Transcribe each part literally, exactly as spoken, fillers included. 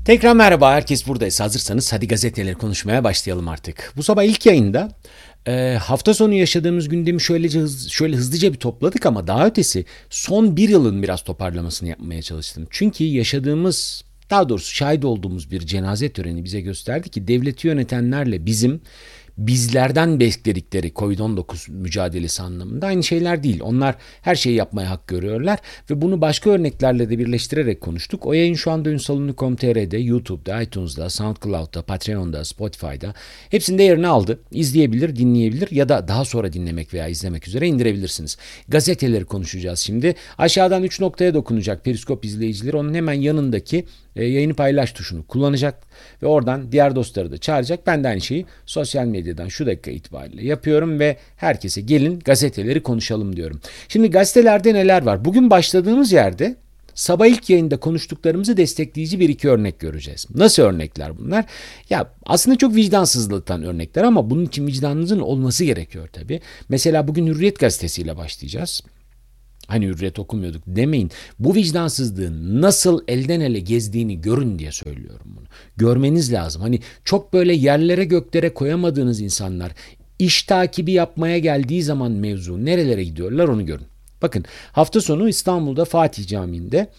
Tekrar merhaba, herkes buradaysa hazırsanız hadi gazeteleri konuşmaya başlayalım artık. Bu sabah ilk yayında e, hafta sonu yaşadığımız gündemi şöylece hız, şöyle hızlıca bir topladık ama daha ötesi son bir yılın biraz toparlamasını yapmaya çalıştım. Çünkü yaşadığımız, daha doğrusu şahit olduğumuz bir cenaze töreni bize gösterdi ki devleti yönetenlerle bizim bizlerden bekledikleri kovid on dokuz mücadelesi anlamında aynı şeyler değil. Onlar her şeyi yapmaya hak görüyorlar ve bunu başka örneklerle de birleştirerek konuştuk. O yayın şu anda ünsalını nokta com nokta tr'de, YouTube'da, iTunes'da, SoundCloud'da, Patreon'da, Spotify'da hepsinde yerini aldı. İzleyebilir, dinleyebilir ya da daha sonra dinlemek veya izlemek üzere indirebilirsiniz. Gazeteleri konuşacağız şimdi. Aşağıdan üç noktaya dokunacak Periskop izleyicileri, onun hemen yanındaki e, yayını paylaş tuşunu kullanacak ve oradan diğer dostları da çağıracak. Ben de aynı şeyi sosyal medyadan şu dakika itibariyle yapıyorum ve herkese gelin gazeteleri konuşalım diyorum. Şimdi gazetelerde neler var? Bugün başladığımız yerde sabah ilk yayında konuştuklarımızı destekleyici bir iki örnek göreceğiz. Nasıl örnekler bunlar? Ya aslında çok vicdansızlıktan örnekler ama bunun için vicdanınızın olması gerekiyor tabii. Mesela bugün Hürriyet gazetesiyle başlayacağız. Hani Hürriyet okumuyorduk demeyin. Bu vicdansızlığın nasıl elden ele gezdiğini görün diye söylüyorum bunu. Görmeniz lazım. Hani çok böyle yerlere göklere koyamadığınız insanlar iş takibi yapmaya geldiği zaman mevzu nerelere gidiyorlar onu görün. Bakın hafta sonu İstanbul'da Fatih Camii'nde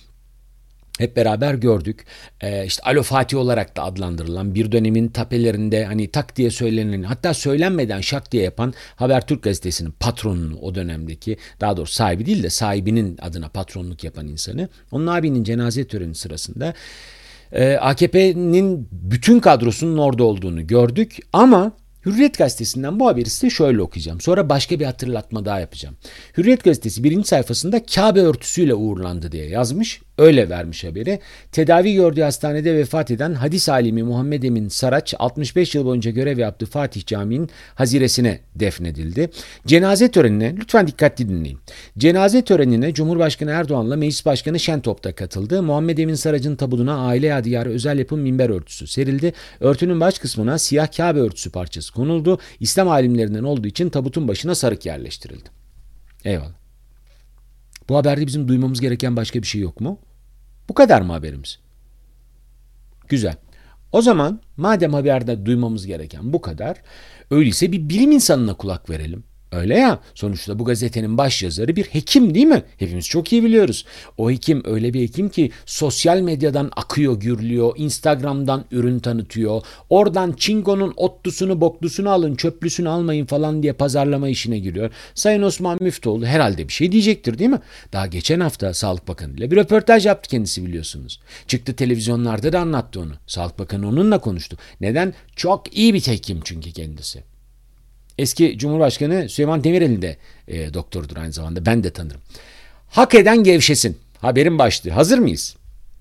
hep beraber gördük. Ee, işte Alo Fatih olarak da adlandırılan bir dönemin tapelerinde hani tak diye söylenen, hatta söylenmeden şak diye yapan Habertürk gazetesinin patronunu, o dönemdeki, daha doğrusu sahibi değil de sahibinin adına patronluk yapan insanı, onun abinin cenaze töreni sırasında e, A K P'nin bütün kadrosunun orada olduğunu gördük ama Hürriyet gazetesinden bu haberi size şöyle okuyacağım. Sonra başka bir hatırlatma daha yapacağım. Hürriyet gazetesi birinci sayfasında Kabe örtüsüyle uğurlandı diye yazmış. Öyle vermiş haberi. Tedavi gördüğü hastanede vefat eden hadis alimi Muhammed Emin Saraç altmış beş yıl boyunca görev yaptığı Fatih Camii'nin haziresine defnedildi. Cenaze törenine lütfen dikkatli dinleyin. Cenaze törenine Cumhurbaşkanı Erdoğan'la Meclis Başkanı Şentop da katıldı. Muhammed Emin Saraç'ın tabutuna aile yadigarı özel yapım minber örtüsü serildi. Örtünün baş kısmına siyah Kabe örtüsü parçası konuldu. İslam alimlerinden olduğu için tabutun başına sarık yerleştirildi. Eyvallah. Bu haberde bizim duymamız gereken başka bir şey yok mu? Bu kadar mı haberimiz? Güzel. O zaman madem haberde duymamız gereken bu kadar, öyleyse bir bilim insanına kulak verelim. Öyle ya, sonuçta bu gazetenin başyazarı bir hekim değil mi? Hepimiz çok iyi biliyoruz. O hekim öyle bir hekim ki sosyal medyadan akıyor gürlüyor, Instagram'dan ürün tanıtıyor, oradan çingonun otlusunu boklusunu alın çöplüsünü almayın falan diye pazarlama işine giriyor. Sayın Osman Müftüoğlu herhalde bir şey diyecektir değil mi? Daha geçen hafta Sağlık Bakanı ile bir röportaj yaptı kendisi, biliyorsunuz. Çıktı televizyonlarda da anlattı onu. Sağlık Bakanı onunla konuştu. Neden? Çok iyi bir hekim çünkü kendisi. Eski Cumhurbaşkanı Süleyman Demirel'in de e, doktorudur aynı zamanda. Ben de tanırım. Hak eden gevşesin. Haberin başlığı. Hazır mıyız?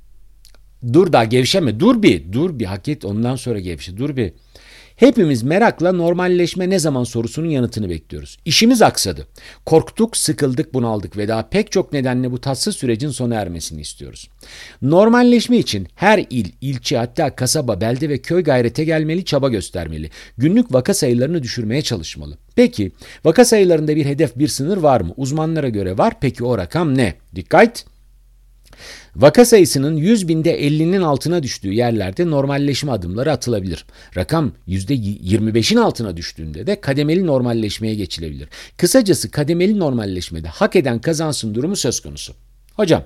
Dur daha gevşeme. Dur bir. Dur bir. Hak et. Ondan sonra gevşe. Dur bir. Hepimiz merakla normalleşme ne zaman sorusunun yanıtını bekliyoruz. İşimiz aksadı. Korktuk, sıkıldık, bunaldık ve daha pek çok nedenle bu tatsız sürecin sona ermesini istiyoruz. Normalleşme için her il, ilçe, hatta kasaba, belde ve köy gayrete gelmeli, çaba göstermeli. Günlük vaka sayılarını düşürmeye çalışmalı. Peki, vaka sayılarında bir hedef, bir sınır var mı? Uzmanlara göre var. Peki o rakam ne? Dikkat! Vaka sayısının yüz binde ellinin altına düştüğü yerlerde normalleşme adımları atılabilir. Rakam yüzde yirmi beşin altına düştüğünde de kademeli normalleşmeye geçilebilir. Kısacası kademeli normalleşmede hak eden kazansın durumu söz konusu. Hocam,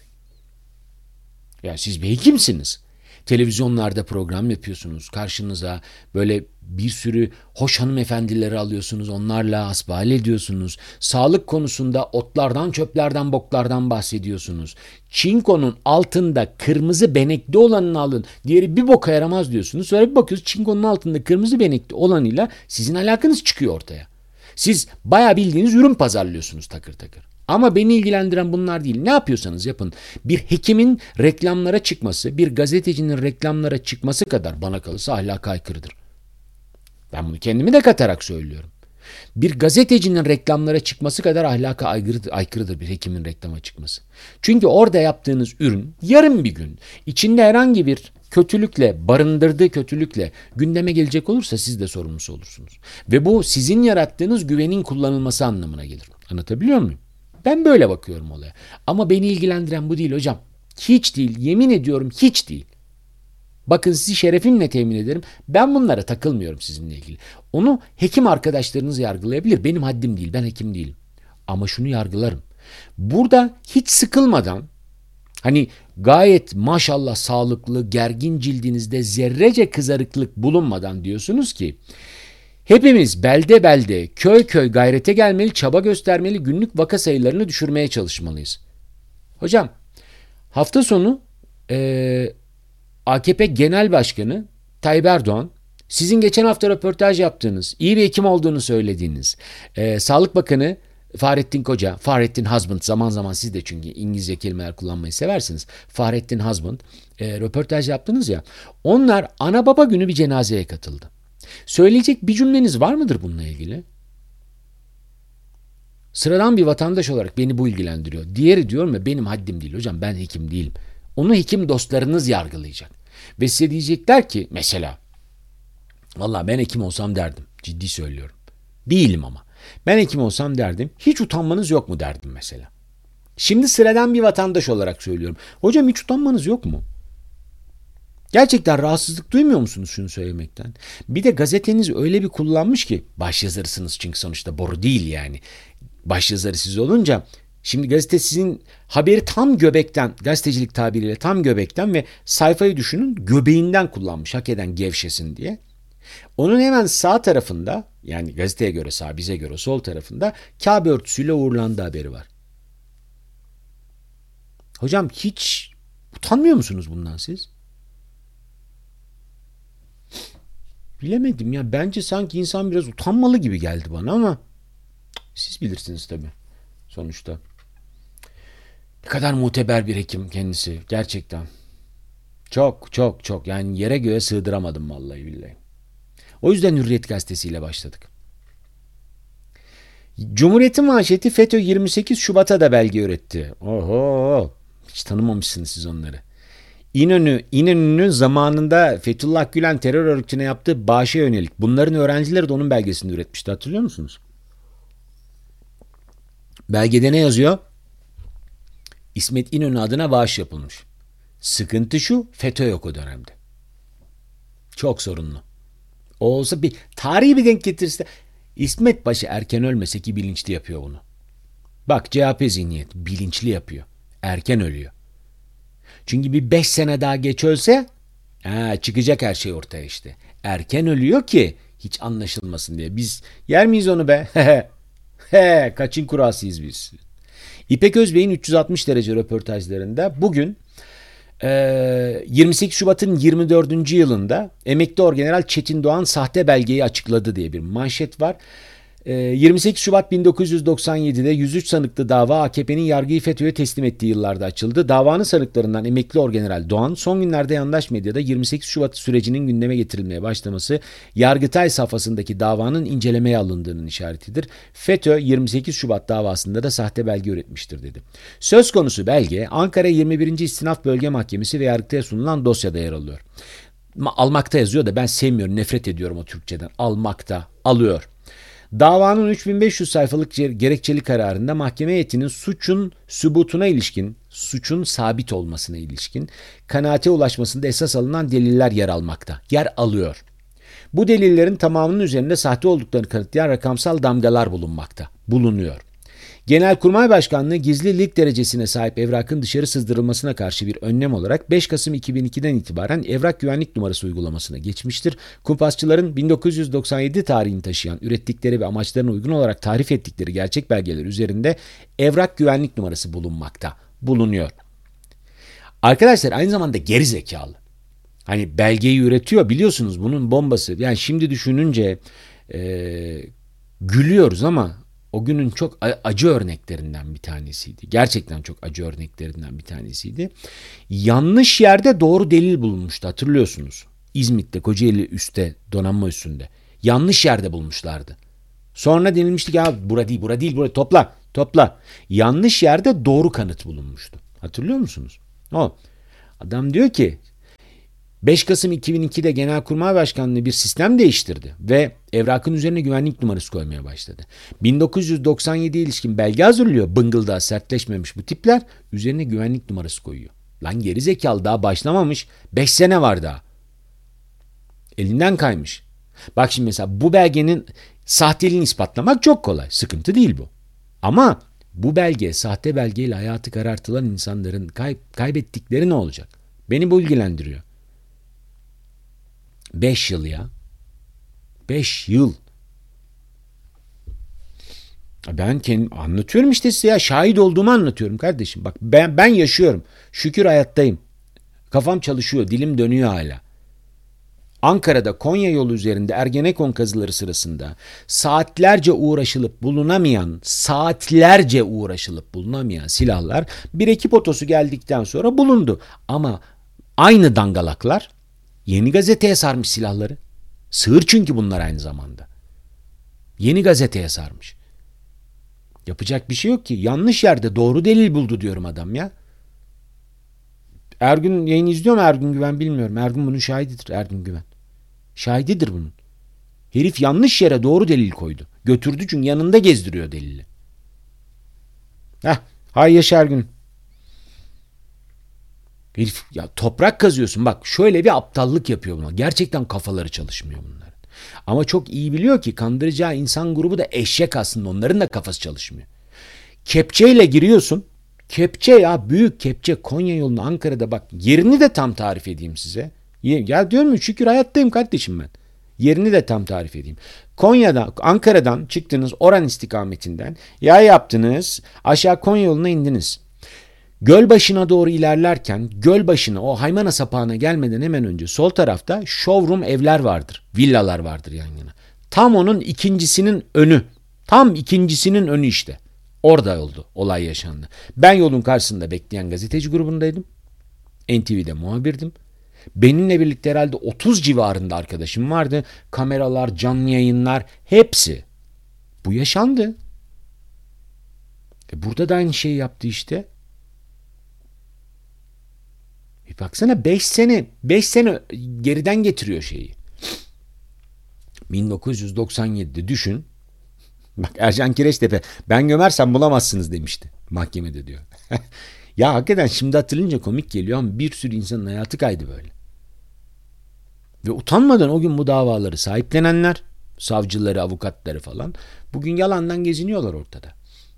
ya siz bir hekimsiniz. Televizyonlarda program yapıyorsunuz. Karşınıza böyle bir sürü hoş hanımefendileri alıyorsunuz. Onlarla hasbihal ediyorsunuz. Sağlık konusunda otlardan, çöplerden, boklardan bahsediyorsunuz. Çinkonun altında kırmızı benekli olanını alın, diğeri bir boka yaramaz diyorsunuz. Sonra bir bakıyorsunuz çinkonun altında kırmızı benekli olanıyla sizin alakanız çıkıyor ortaya. Siz bayağı bildiğiniz ürün pazarlıyorsunuz takır takır. Ama beni ilgilendiren bunlar değil. Ne yapıyorsanız yapın. Bir hekimin reklamlara çıkması, bir gazetecinin reklamlara çıkması kadar bana kalırsa ahlaka aykırıdır. Ben bunu kendimi de katarak söylüyorum. Bir gazetecinin reklamlara çıkması kadar ahlaka aykırıdır, aykırıdır bir hekimin reklama çıkması. Çünkü orada yaptığınız ürün yarın bir gün içinde herhangi bir kötülükle, barındırdığı kötülükle gündeme gelecek olursa siz de sorumlusu olursunuz. Ve bu sizin yarattığınız güvenin kullanılması anlamına gelir. Anlatabiliyor muyum? Ben böyle bakıyorum olaya. Ama beni ilgilendiren bu değil hocam. Hiç değil. Yemin ediyorum hiç değil. Bakın sizi şerefimle temin ederim. Ben bunlara takılmıyorum sizinle ilgili. Onu hekim arkadaşlarınız yargılayabilir. Benim haddim değil. Ben hekim değilim. Ama şunu yargılarım. Burada hiç sıkılmadan, hani gayet maşallah sağlıklı, gergin cildinizde zerrece kızarıklık bulunmadan diyorsunuz ki hepimiz belde belde, köy köy gayrete gelmeli, çaba göstermeli, günlük vaka sayılarını düşürmeye çalışmalıyız. Hocam, hafta sonu e, A K P Genel Başkanı Tayyip Erdoğan, sizin geçen hafta röportaj yaptığınız, iyi bir hekim olduğunu söylediğiniz, e, Sağlık Bakanı Fahrettin Koca, Fahrettin Husband, zaman zaman siz de çünkü İngilizce kelimeler kullanmayı seversiniz. Fahrettin Husband, e, röportaj yaptınız ya, onlar ana baba günü bir cenazeye katıldı. Söyleyecek bir cümleniz var mıdır bununla ilgili? Sıradan bir vatandaş olarak beni bu ilgilendiriyor. Diğeri diyorum ya, benim haddim değil hocam, ben hekim değilim. Onu hekim dostlarınız yargılayacak. Ve size diyecekler ki mesela, vallahi ben hekim olsam derdim, ciddi söylüyorum. Değilim ama. Ben hekim olsam derdim, hiç utanmanız yok mu derdim mesela. Şimdi sıradan bir vatandaş olarak söylüyorum. Hocam hiç utanmanız yok mu? Gerçekten rahatsızlık duymuyor musunuz şunu söylemekten? Bir de gazeteniz öyle bir kullanmış ki, başyazarısınız çünkü sonuçta, boru değil yani. Başyazarı siz olunca, şimdi gazete sizin haberi tam göbekten, gazetecilik tabiriyle tam göbekten ve sayfayı düşünün göbeğinden kullanmış, hak eden gevşesin diye. Onun hemen sağ tarafında, yani gazeteye göre sağ, bize göre sol tarafında Kabe örtüsüyle uğurlandı haberi var. Hocam hiç utanmıyor musunuz bundan siz? Bilemedim ya, bence sanki insan biraz utanmalı gibi geldi bana ama siz bilirsiniz tabii sonuçta. Ne kadar muteber bir hekim kendisi gerçekten. Çok çok çok, yani yere göğe sığdıramadım vallahi billahi. O yüzden Hürriyet gazetesiyle başladık. Cumhuriyet'in manşeti, FETÖ yirmi sekiz Şubat'a da belge üretti. Oho, hiç tanımamışsınız siz onları. İnönü, İnönü'nün zamanında Fethullah Gülen terör örgütüne yaptığı bağışa yönelik. Bunların öğrencileri de onun belgesini üretmişti, hatırlıyor musunuz? Belgede ne yazıyor? İsmet İnönü adına bağış yapılmış. Sıkıntı şu, FETÖ yok o dönemde. Çok sorunlu. O olsa bir tarihi bir denk getirirse, İsmet Paşa erken ölmese ki bilinçli yapıyor bunu. Bak, C H P zihniyet bilinçli yapıyor. Erken ölüyor. Çünkü bir beş sene daha geç ölse ha, çıkacak her şey ortaya işte. Erken ölüyor ki hiç anlaşılmasın diye. Biz yer miyiz onu be? He, kaçın kurasıyız biz. İpek Özbey'in üç yüz altmış derece röportajlarında bugün yirmi sekiz Şubat'ın yirmi dördüncü yılında emekli orgeneral Çetin Doğan sahte belgeyi açıkladı diye bir manşet var. yirmi sekiz Şubat bin dokuz yüz doksan yedi'de yüz üç sanıklı dava A K P'nin yargıyı FETÖ'ye teslim ettiği yıllarda açıldı. Davanın sanıklarından emekli orgeneral Doğan, son günlerde yandaş medyada yirmi sekiz Şubat sürecinin gündeme getirilmeye başlaması, Yargıtay safhasındaki davanın incelemeye alındığının işaretidir. FETÖ yirmi sekiz Şubat davasında da sahte belge üretmiştir dedi. Söz konusu belge Ankara yirmi birinci İstinaf Bölge Mahkemesi ve Yargıtay'a sunulan dosyada yer alıyor. Almakta yazıyor da ben sevmiyorum, nefret ediyorum o Türkçeden. Almakta, alıyor. Davanın üç bin beş yüz sayfalık gerekçeli kararında mahkeme heyetinin suçun sübutuna ilişkin, suçun sabit olmasına ilişkin kanaate ulaşmasında esas alınan deliller yer almakta, yer alıyor. Bu delillerin tamamının üzerinde sahte olduklarını kanıtlayan rakamsal damgalar bulunmakta, bulunuyor. Genelkurmay Başkanlığı gizli lig derecesine sahip evrakın dışarı sızdırılmasına karşı bir önlem olarak beş Kasım iki bin iki'den itibaren evrak güvenlik numarası uygulamasına geçmiştir. Kumpasçıların bin dokuz yüz doksan yedi tarihini taşıyan, ürettikleri ve amaçlarına uygun olarak tarif ettikleri gerçek belgeler üzerinde evrak güvenlik numarası bulunmakta, bulunuyor. Arkadaşlar aynı zamanda geri zekalı. Hani belgeyi üretiyor, biliyorsunuz bunun bombası. Yani şimdi düşününce e, gülüyoruz ama o günün çok acı örneklerinden bir tanesiydi. Gerçekten çok acı örneklerinden bir tanesiydi. Yanlış yerde doğru delil bulunmuştu, hatırlıyorsunuz. İzmit'te, Kocaeli üstte, donanma üstünde. Yanlış yerde bulmuşlardı. Sonra denilmişti ki ya bura değil, bura değil, bura topla, topla. Yanlış yerde doğru kanıt bulunmuştu. Hatırlıyor musunuz? O adam diyor ki beş Kasım iki bin iki'de Genelkurmay Başkanlığı bir sistem değiştirdi ve evrakın üzerine güvenlik numarası koymaya başladı. bin dokuz yüz doksan yedi'ye ilişkin belge hazırlıyor. Bıngıldağı sertleşmemiş bu tipler, üzerine güvenlik numarası koyuyor. Lan gerizekalı, daha başlamamış. beş sene var daha. Elinden kaymış. Bak şimdi mesela bu belgenin sahteliğini ispatlamak çok kolay. Sıkıntı değil bu. Ama bu belge, sahte belgeyle hayatı karartılan insanların kay- kaybettikleri ne olacak? Beni bu ilgilendiriyor. Beş yıl ya. Beş yıl. Ben kendim anlatıyorum işte size ya. Şahit olduğumu anlatıyorum kardeşim. Bak ben, ben yaşıyorum. Şükür hayattayım. Kafam çalışıyor. Dilim dönüyor hala. Ankara'da Konya yolu üzerinde Ergenekon kazıları sırasında saatlerce uğraşılıp bulunamayan, saatlerce uğraşılıp bulunamayan silahlar bir ekip otosu geldikten sonra bulundu. Ama aynı dangalaklar Yeni Gazete'ye sarmış silahları. Sığır çünkü bunlar aynı zamanda. Yeni Gazete'ye sarmış. Yapacak bir şey yok ki. Yanlış yerde doğru delil buldu diyorum adam ya. Ergün yayın izliyor mu Ergün Güven bilmiyorum. Ergün bunun şahididir Ergün Güven. Şahididir bunun. Herif yanlış yere doğru delil koydu. Götürdü çünkü yanında gezdiriyor delili. Heh, hay yaşa Ergün. Herif ya toprak kazıyorsun bak şöyle bir aptallık yapıyor bunlar. Gerçekten kafaları çalışmıyor bunların. Ama çok iyi biliyor ki kandıracağı insan grubu da eşek aslında onların da kafası çalışmıyor. Kepçeyle giriyorsun. Kepçe ya büyük kepçe Konya yolunu Ankara'da bak yerini de tam tarif edeyim size. Ya diyorum ya şükür hayattayım kardeşim ben. Yerini de tam tarif edeyim. Konya'dan, Ankara'dan çıktınız Oran istikametinden. Yay yaptınız. Aşağı Konya yoluna indiniz. Gölbaşı'na doğru ilerlerken Gölbaşı'na o Haymana sapağına gelmeden hemen önce sol tarafta showroom evler vardır. Villalar vardır yan yana. Tam onun ikincisinin önü. Tam ikincisinin önü işte. Orada oldu. Olay yaşandı. Ben yolun karşısında bekleyen gazeteci grubundaydım. N T V'de muhabirdim. Benimle birlikte herhalde otuz civarında arkadaşım vardı. Kameralar, canlı yayınlar hepsi. Bu yaşandı. E burada da aynı şeyi yaptı işte. Bir baksana beş sene beş sene geriden getiriyor şeyi. bin dokuz yüz doksan yedide düşün. Bak Ercan Kireçtepe ben gömersem bulamazsınız demişti mahkemede diyor. Ya hakikaten şimdi hatırlayınca komik geliyor ama bir sürü insanın hayatı kaydı böyle. Ve utanmadan o gün bu davaları sahiplenenler, savcıları, avukatları falan bugün yalandan geziniyorlar ortada.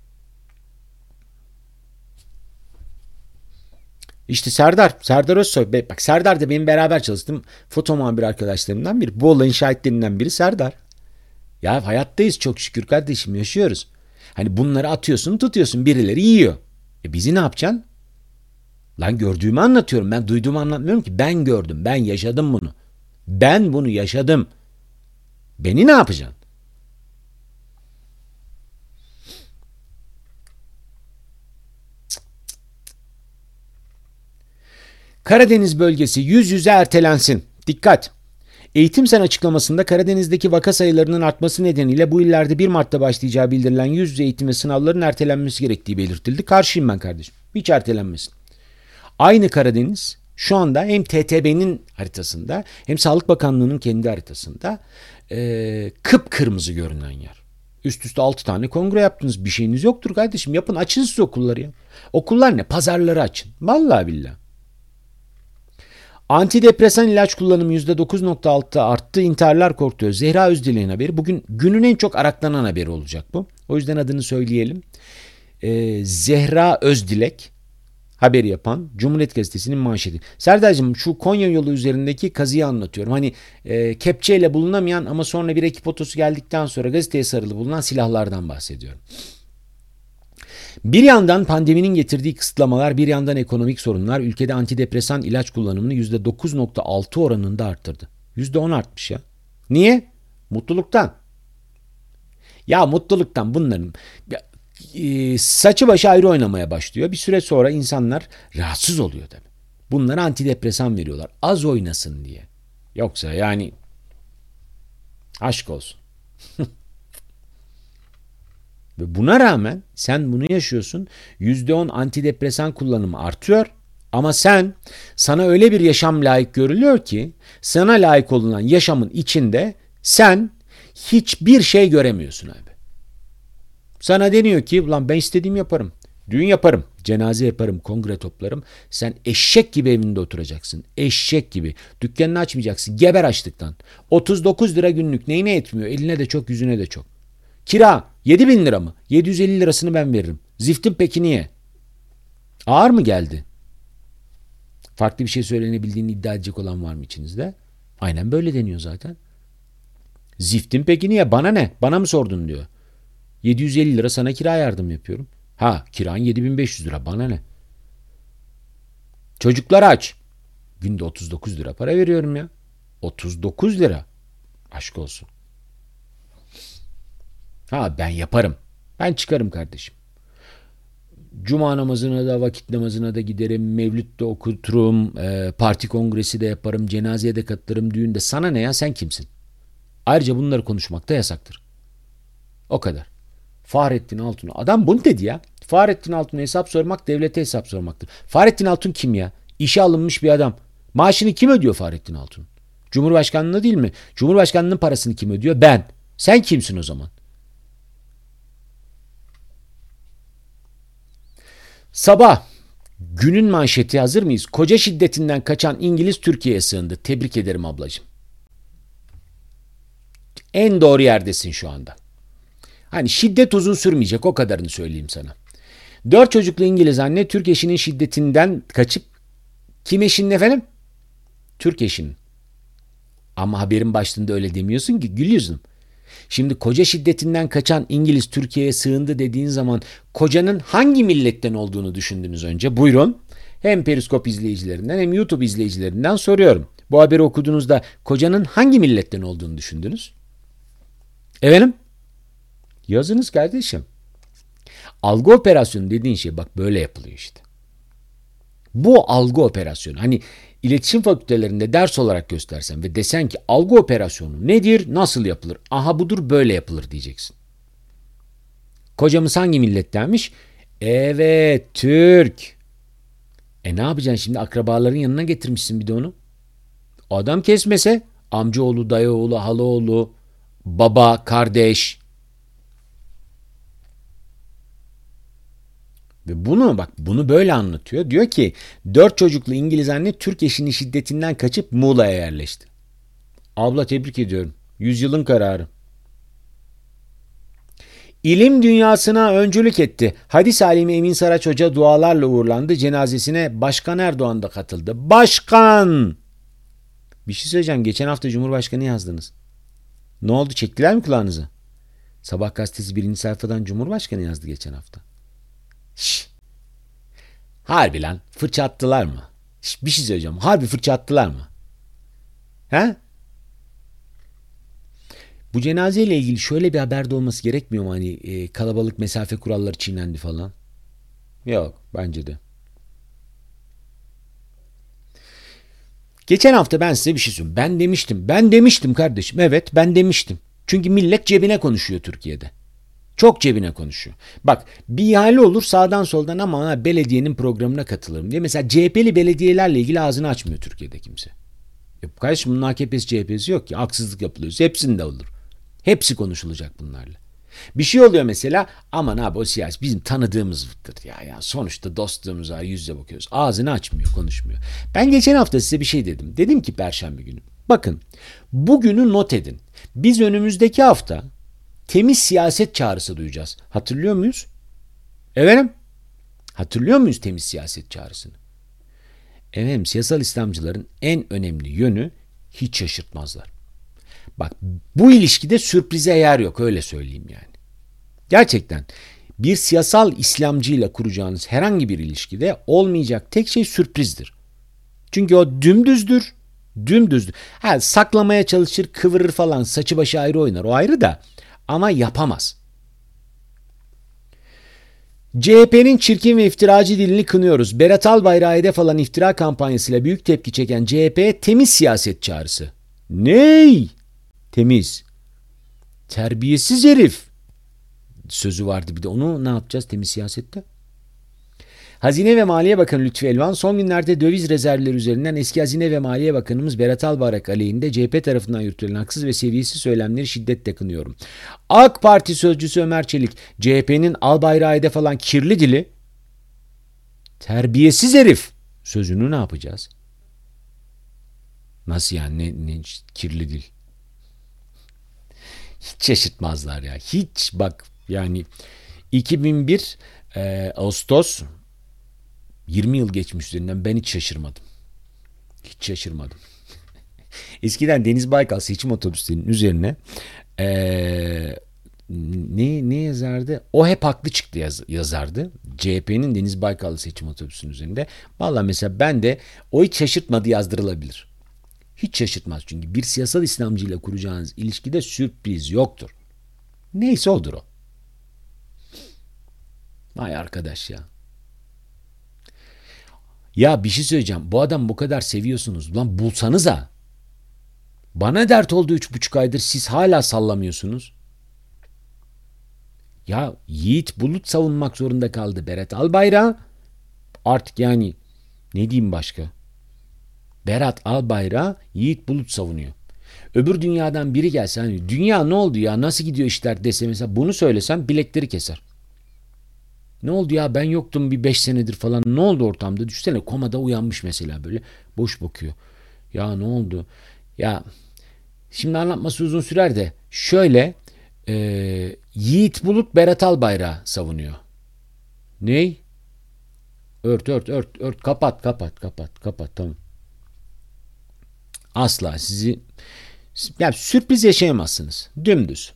İşte Serdar, Serdar Özsoy. Bak Serdar da benim beraber çalıştığım foto muhabir arkadaşlarımdan biri. Bu olayın şahitlerinden biri Serdar. Ya hayattayız çok şükür kardeşim yaşıyoruz. Hani bunları atıyorsun tutuyorsun birileri yiyor. E bizi ne yapacaksın? Lan gördüğümü anlatıyorum ben duyduğumu anlatmıyorum ki ben gördüm ben yaşadım bunu. Ben bunu yaşadım. Beni ne yapacaksın? Karadeniz bölgesi yüz yüze ertelensin. Dikkat! Eğitim Sen açıklamasında Karadeniz'deki vaka sayılarının artması nedeniyle bu illerde bir Mart'ta başlayacağı bildirilen yüz yüze eğitim ve sınavların ertelenmesi gerektiği belirtildi. Karşıyım ben kardeşim. Hiç ertelenmesin. Aynı Karadeniz şu anda hem T T B'nin haritasında hem Sağlık Bakanlığı'nın kendi haritasında e, kıpkırmızı görünen yer. Üst üste altı tane kongre yaptınız. Bir şeyiniz yoktur kardeşim. Yapın açın siz okulları ya. Okullar ne? Pazarları açın. Vallahi billahi. Antidepresan ilaç kullanımı yüzde dokuz nokta altı arttı. İntiharlar korkutuyor. Zehra Özdilek'in haberi. Bugün günün en çok araklanan haberi olacak bu. O yüzden adını söyleyelim. Ee, Zehra Özdilek haberi yapan Cumhuriyet Gazetesi'nin manşeti. Serdar'cığım şu Konya yolu üzerindeki kazıyı anlatıyorum. Hani e, kepçeyle bulunamayan ama sonra bir ekip otosu geldikten sonra gazeteye sarılı bulunan silahlardan bahsediyorum. Bir yandan pandeminin getirdiği kısıtlamalar, bir yandan ekonomik sorunlar ülkede antidepresan ilaç kullanımını yüzde dokuz nokta altı oranında arttırdı. yüzde on artmış ya. Niye? Mutluluktan. Ya mutluluktan bunların ya, e, saçı başı ayrı oynamaya başlıyor. Bir süre sonra insanlar rahatsız oluyor tabii. Bunlara antidepresan veriyorlar. Az oynasın diye. Yoksa yani aşk olsun. Ve buna rağmen sen bunu yaşıyorsun. yüzde on antidepresan kullanımı artıyor. Ama sen sana öyle bir yaşam layık görülüyor ki sana layık olunan yaşamın içinde sen hiçbir şey göremiyorsun abi. Sana deniyor ki ulan ben istediğimi yaparım. Düğün yaparım, cenaze yaparım, kongre toplarım. Sen eşek gibi evinde oturacaksın. Eşek gibi. Dükkanını açmayacaksın. Geber açlıktan. otuz dokuz lira günlük neyine yetmiyor? Eline de çok, yüzüne de çok. Kira yedi bin lira mı? yedi yüz elli lirasını ben veririm. Ziftin peki niye? Ağır mı geldi? Farklı bir şey söylenebildiğini iddia edecek olan var mı içinizde? Aynen böyle deniyor zaten. Ziftin peki niye? Bana ne? Bana mı sordun diyor. yedi yüz elli lira sana kira yardım yapıyorum. Ha, kiran yedi bin beş yüz lira, bana ne? Çocuklar aç. Günde otuz dokuz lira para veriyorum ya. otuz dokuz lira. Aşk olsun. Ha, ben yaparım. Ben çıkarım kardeşim. Cuma namazına da, vakit namazına da giderim. Mevlüt de okuturum. E, parti kongresi de yaparım. Cenazeye de katılırım. Düğünde. Sana ne ya, sen kimsin? Ayrıca bunları konuşmak da yasaktır. O kadar. Fahrettin Altun'a. Adam bunu dedi ya. Fahrettin Altun'a hesap sormak devlete hesap sormaktır. Fahrettin Altun kim ya? İşe alınmış bir adam. Maaşını kim ödüyor Fahrettin Altun? Cumhurbaşkanlığı değil mi? Cumhurbaşkanlığının parasını kim ödüyor? Ben. Sen kimsin o zaman? Sabah. Günün manşeti, hazır mıyız? Koca şiddetinden kaçan İngiliz Türkiye'ye sığındı. Tebrik ederim ablacığım. En doğru yerdesin şu anda. Hani şiddet uzun sürmeyecek, o kadarını söyleyeyim sana. Dört çocuklu İngiliz anne Türk eşinin şiddetinden kaçıp, kim eşinin efendim? Türk eşinin. Ama haberin başlığında öyle demiyorsun ki, gül yüzüm. Şimdi koca şiddetinden kaçan İngiliz Türkiye'ye sığındı dediğin zaman kocanın hangi milletten olduğunu düşündünüz önce? Buyurun. Hem Periskop izleyicilerinden hem YouTube izleyicilerinden soruyorum. Bu haberi okuduğunuzda kocanın hangi milletten olduğunu düşündünüz? Efendim? Yazınız kardeşim. Algı operasyonu dediğin şey bak böyle yapılıyor işte. Bu algı operasyonu. Hani iletişim fakültelerinde ders olarak göstersen ve desen ki algı operasyonu nedir, nasıl yapılır? Aha budur, böyle yapılır diyeceksin. Kocamız hangi millettenmiş? Evet, Türk. E ne yapacaksın şimdi, akrabaların yanına getirmişsin bir de onu. O adam kesmese amcaoğlu, dayıoğlu, halaoğlu, baba, kardeş. Ve bunu bak bunu böyle anlatıyor. Diyor ki dört çocuklu İngiliz anne Türk eşinin şiddetinden kaçıp Muğla'ya yerleşti. Abla tebrik ediyorum. Yüzyılın kararı. İlim dünyasına öncülük etti. Hadis alimi Emin Saraç Hoca dualarla uğurlandı. Cenazesine Başkan Erdoğan da katıldı. Başkan! Bir şey söyleyeceğim. Geçen hafta Cumhurbaşkanı yazdınız. Ne oldu? Çektiler mi kulağınızı? Sabah gazetesi birinci sayfadan Cumhurbaşkanı yazdı geçen hafta. Şşş. Harbi lan, fırça attılar mı? Şş, bir şey söyleyeceğim. Harbi fırça attılar mı? He? Bu cenazeyle ilgili şöyle bir haber de olması gerekmiyor mu? Hani e, kalabalık mesafe kuralları çiğnendi falan. Yok, bence de. Geçen hafta ben size bir şey söyleyeyim. Ben demiştim. Ben demiştim kardeşim. Evet, ben demiştim. Çünkü millet cebine konuşuyor Türkiye'de. Çok cebine konuşuyor. Bak, bir ihale olur sağdan soldan, ama belediyenin programına katılırım diye. Mesela C H P'li belediyelerle ilgili ağzını açmıyor Türkiye'de kimse. Ya kardeşim, bunun A K P'si C H P'si yok ki. Haksızlık yapılıyor. Hepsinde olur. Hepsi konuşulacak bunlarla. Bir şey oluyor mesela, aman abi o siyasi bizim tanıdığımızdır ya. ya. Sonuçta dostluğumuz var, yüz yüze bakıyoruz. Ağzını açmıyor, konuşmuyor. Ben geçen hafta size bir şey dedim. Dedim ki Perşembe günü. Bakın, bugünü not edin. Biz önümüzdeki hafta temiz siyaset çağrısı duyacağız. Hatırlıyor muyuz? Efendim? Hatırlıyor muyuz temiz siyaset çağrısını? Efendim, siyasal İslamcıların en önemli yönü, hiç şaşırtmazlar. Bak, bu ilişkide sürprize yer yok, öyle söyleyeyim yani. Gerçekten bir siyasal İslamcıyla kuracağınız herhangi bir ilişkide olmayacak tek şey sürprizdir. Çünkü o dümdüzdür, dümdüzdür. Ha, saklamaya çalışır, kıvırır falan, saçı başı ayrı oynar, o ayrı da, ama yapamaz. C H P'nin çirkin ve iftiracı dilini kınıyoruz. Berat Albayrak'a hedef alan iftira kampanyasıyla büyük tepki çeken C H P'ye temiz siyaset çağrısı. Ney? Temiz. Terbiyesiz herif. Sözü vardı bir de, onu ne yapacağız temiz siyasette? Hazine ve Maliye Bakanı Lütfi Elvan son günlerde döviz rezervleri üzerinden eski Hazine ve Maliye Bakanımız Berat Albayrak aleyhinde C H P tarafından yürütülen haksız ve seviyesiz söylemleri şiddetle kınıyorum. AK Parti sözcüsü Ömer Çelik, C H P'nin Albayrak'a hedef alan kirli dili Terbiyesiz herif sözünü ne yapacağız? Nasıl yani? Ne, ne kirli dil? Hiç şaşırtmazlar ya. Hiç bak yani iki bin bir e, Ağustos, yirmi yıl geçmiş üzerinden, ben hiç şaşırmadım. Hiç şaşırmadım. Eskiden Deniz Baykal seçim otobüslerinin üzerine eee, ne ne yazardı? O hep haklı çıktı yaz, yazardı. C H P'nin Deniz Baykal'lı seçim otobüsünün üzerinde. Vallahi mesela ben de o hiç şaşırtmadı yazdırılabilir. Hiç şaşırtmaz çünkü bir siyasal İslamcı ile kuracağınız ilişkide sürpriz yoktur. Neyse odur o. Vay arkadaş ya. Ya bir şey söyleyeceğim. Bu adam bu kadar seviyorsunuz. Lan bulsanıza. Bana dert oldu üç buçuk aydır, siz hala sallamıyorsunuz. Ya Yiğit Bulut savunmak zorunda kaldı Berat Albayrak. Artık yani ne diyeyim başka? Berat Albayrak Yiğit Bulut savunuyor. Öbür dünyadan biri gelse, hani dünya ne oldu ya, nasıl gidiyor işler dese, mesela bunu söylesem bilekleri keser. Ne oldu ya, ben yoktum bir beş senedir falan, ne oldu ortamda, düşsene komada uyanmış mesela, böyle boş bakıyor. Ya ne oldu? Ya şimdi anlatması uzun sürer de şöyle, e, Yiğit Bulut Berat Albayrak savunuyor. Ney? Ört ört ört ört, kapat kapat kapat kapat, tamam. Asla sizi, ya sürpriz yaşayamazsınız. Dümdüz.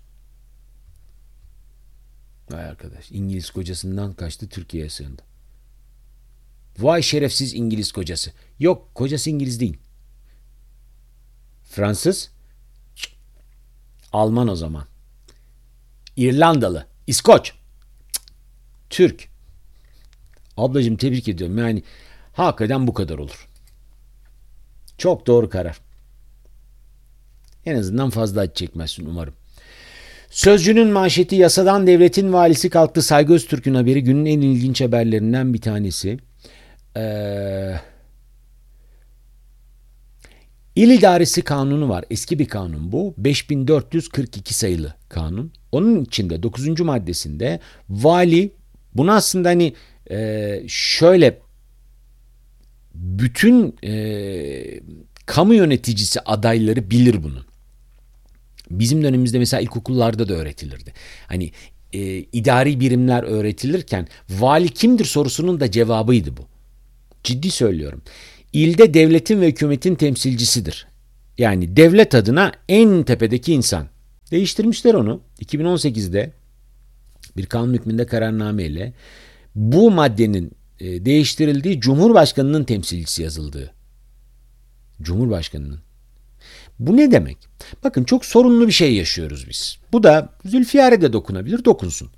Vay arkadaş, İngiliz kocasından kaçtı, Türkiye'ye sığındı. Vay şerefsiz İngiliz kocası. Yok, kocası İngiliz değil. Fransız, Alman o zaman. İrlandalı, İskoç, Türk. Ablacığım tebrik ediyorum. Yani hakikaten bu kadar olur. Çok doğru karar. En azından fazla acı çekmezsin umarım. Sözcünün manşeti: yasadan devletin valisi kalktı. Saygı Öztürk'ün haberi günün en ilginç haberlerinden bir tanesi. Ee, İl İdaresi Kanunu var. Eski bir kanun bu. beş bin dört yüz kırk iki sayılı kanun. Onun içinde dokuzuncu maddesinde vali, bunu aslında hani e, şöyle, bütün e, kamu yöneticisi adayları bilir bunu. Bizim dönemimizde mesela ilkokullarda da öğretilirdi. Hani e, idari birimler öğretilirken vali kimdir sorusunun da cevabıydı bu. Ciddi söylüyorum. İlde devletin ve hükümetin temsilcisidir. Yani devlet adına en tepedeki insan. Değiştirmişler onu. iki bin on sekizde bir kanun hükmünde kararnameyle bu maddenin e, değiştirildiği, Cumhurbaşkanının temsilcisi yazıldığı. Cumhurbaşkanının. Bu ne demek? Bakın, çok sorunlu bir şey yaşıyoruz biz. Bu da Zülfiyar'e de dokunabilir, dokunsun.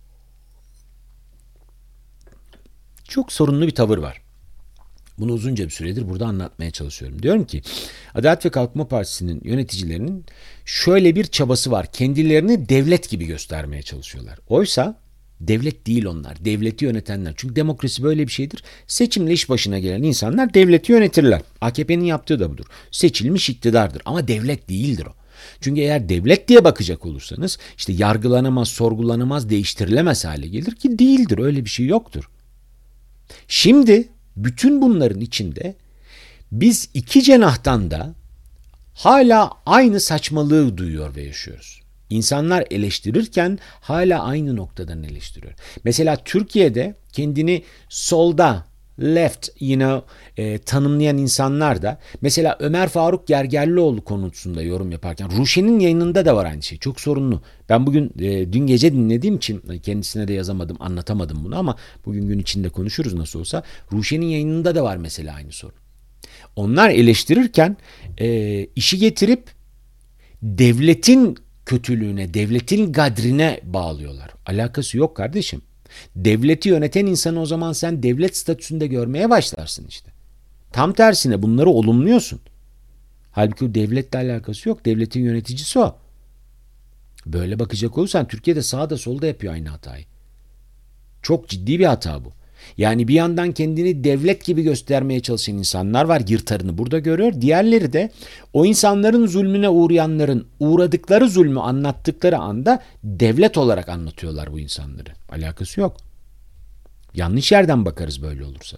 Çok sorunlu bir tavır var. Bunu uzunca bir süredir burada anlatmaya çalışıyorum. Diyorum ki Adalet ve Kalkınma Partisi'nin yöneticilerinin şöyle bir çabası var. Kendilerini devlet gibi göstermeye çalışıyorlar. Oysa devlet değil onlar. Devleti yönetenler. Çünkü demokrasi böyle bir şeydir. Seçimle iş başına gelen insanlar devleti yönetirler. A K P'nin yaptığı da budur. Seçilmiş iktidardır ama devlet değildir o. Çünkü eğer devlet diye bakacak olursanız işte yargılanamaz, sorgulanamaz, değiştirilemez hale gelir ki değildir. Öyle bir şey yoktur. Şimdi bütün bunların içinde biz iki cenahtan da hala aynı saçmalığı duyuyor ve yaşıyoruz. İnsanlar eleştirirken hala aynı noktadan eleştiriyor. Mesela Türkiye'de kendini solda, left, you know, e, tanımlayan insanlar da mesela Ömer Faruk Gergerlioğlu konusunda yorum yaparken, Ruşen'in yayınında da var aynı şey. Çok sorunlu. Ben bugün e, dün gece dinlediğim için kendisine de yazamadım, anlatamadım bunu ama bugün gün içinde konuşuruz nasıl olsa. Ruşen'in yayınında da var mesela aynı sorun. Onlar eleştirirken e, işi getirip devletin kötülüğüne, devletin gadrine bağlıyorlar. Alakası yok kardeşim. Devleti yöneten insanı o zaman sen devlet statüsünde görmeye başlarsın işte. Tam tersine bunları olumluyorsun. Halbuki o devletle alakası yok. Devletin yöneticisi o. Böyle bakacak olursan Türkiye'de sağda solda yapıyor aynı hatayı. Çok ciddi bir hata bu. Yani bir yandan kendini devlet gibi göstermeye çalışan insanlar var, yırtarını burada görüyor. Diğerleri de o insanların zulmüne uğrayanların uğradıkları zulmü anlattıkları anda devlet olarak anlatıyorlar bu insanları. Alakası yok. Yanlış yerden bakarız böyle olursa.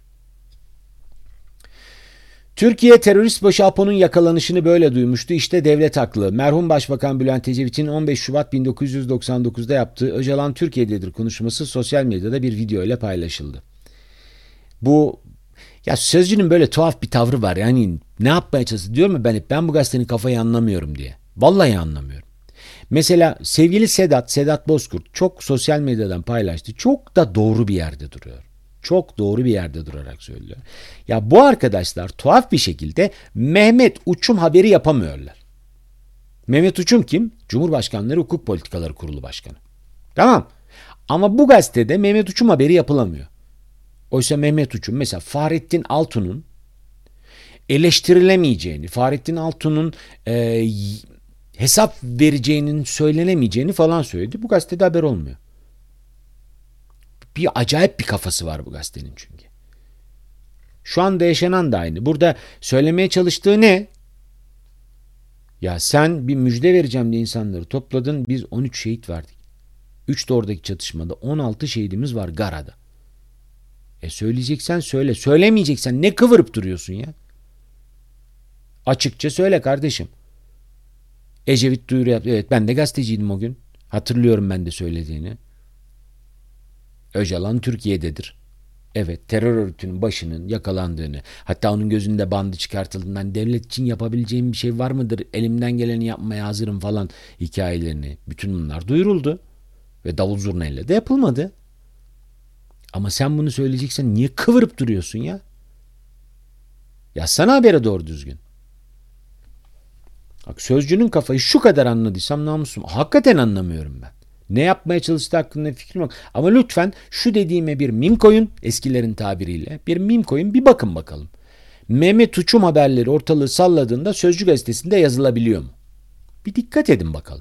Türkiye terörist başı Apo'nun yakalanışını böyle duymuştu. İşte devlet haklı. Merhum Başbakan Bülent Ecevit'in on beş Şubat bin dokuz yüz doksan dokuzda yaptığı Öcalan Türkiye'dedir konuşması sosyal medyada bir video ile paylaşıldı. Bu ya sözcünün böyle tuhaf bir tavrı var. Yani ne yapmaya çalışıyor? Diyor mu ben hep ben bu gazetenin kafayı anlamıyorum diye. Vallahi anlamıyorum. Mesela sevgili Sedat, Sedat Bozkurt çok sosyal medyadan paylaştı. Çok da doğru bir yerde duruyor. Çok doğru bir yerde durarak söylüyor. Ya bu arkadaşlar tuhaf bir şekilde Mehmet Uçum haberi yapamıyorlar. Mehmet Uçum kim? Cumhurbaşkanları Hukuk Politikaları Kurulu Başkanı. Tamam. Ama bu gazetede Mehmet Uçum haberi yapılamıyor. Oysa Mehmet Uçum mesela Fahrettin Altun'un eleştirilemeyeceğini, Fahrettin Altun'un e, hesap vereceğinin söylenemeyeceğini falan söyledi. Bu gazetede haber olmuyor. Bir acayip bir kafası var bu gazetenin çünkü. Şu anda yaşanan da aynı. Burada söylemeye çalıştığı ne? Ya sen bir müjde vereceğim diye insanları topladın. Biz on üç şehit verdik. üç de oradaki çatışmada on altı şehidimiz var Gara'da. E söyleyeceksen söyle. Söylemeyeceksen ne kıvırıp duruyorsun ya? Açıkça söyle kardeşim. Ecevit duyuru yaptı. Evet ben de gazeteciydim o gün. Hatırlıyorum ben de söylediğini. Öcalan Türkiye'dedir. Evet terör örgütünün başının yakalandığını hatta onun gözünde bandı çıkartıldığından devlet için yapabileceğim bir şey var mıdır? Elimden geleni yapmaya hazırım falan hikayelerini. Bütün bunlar duyuruldu. Ve davul zurnayla da yapılmadı. Ama sen bunu söyleyeceksen niye kıvırıp duruyorsun ya? Yazsana habere doğru düzgün. Bak sözcünün kafayı şu kadar anladıysam namusum. Hakikaten anlamıyorum ben. Ne yapmaya çalıştığı hakkında fikrim yok. Ama lütfen şu dediğime bir mim koyun eskilerin tabiriyle. Bir mim koyun bir bakın bakalım. Mehmet Uçum haberleri ortalığı salladığında Sözcü gazetesinde yazılabiliyor mu? Bir dikkat edin bakalım.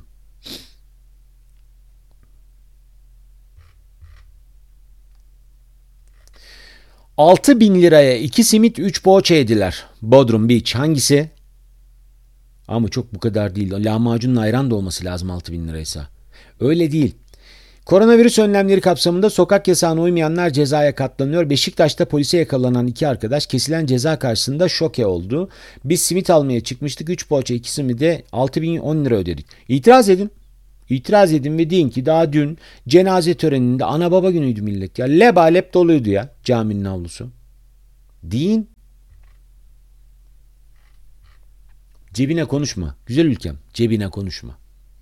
altı bin liraya iki simit üç poğaça yediler. Bodrum Beach hangisi? Ama çok bu kadar değil. Lahmacunun ayran da olması lazım altı bin liraysa. Öyle değil. Koronavirüs önlemleri kapsamında sokak yasağına uymayanlar cezaya katlanıyor. Beşiktaş'ta polise yakalanan iki arkadaş kesilen ceza karşısında şoke oldu. Biz simit almaya çıkmıştık. üç poğaça iki simide altı bin on lira ödedik. İtiraz edin. İtiraz edin ve deyin ki daha dün cenaze töreninde ana baba günüydü millet ya. Lebalep doluydu ya caminin avlusu. Deyin. Cebine konuşma. Güzel ülkem. Cebine konuşma.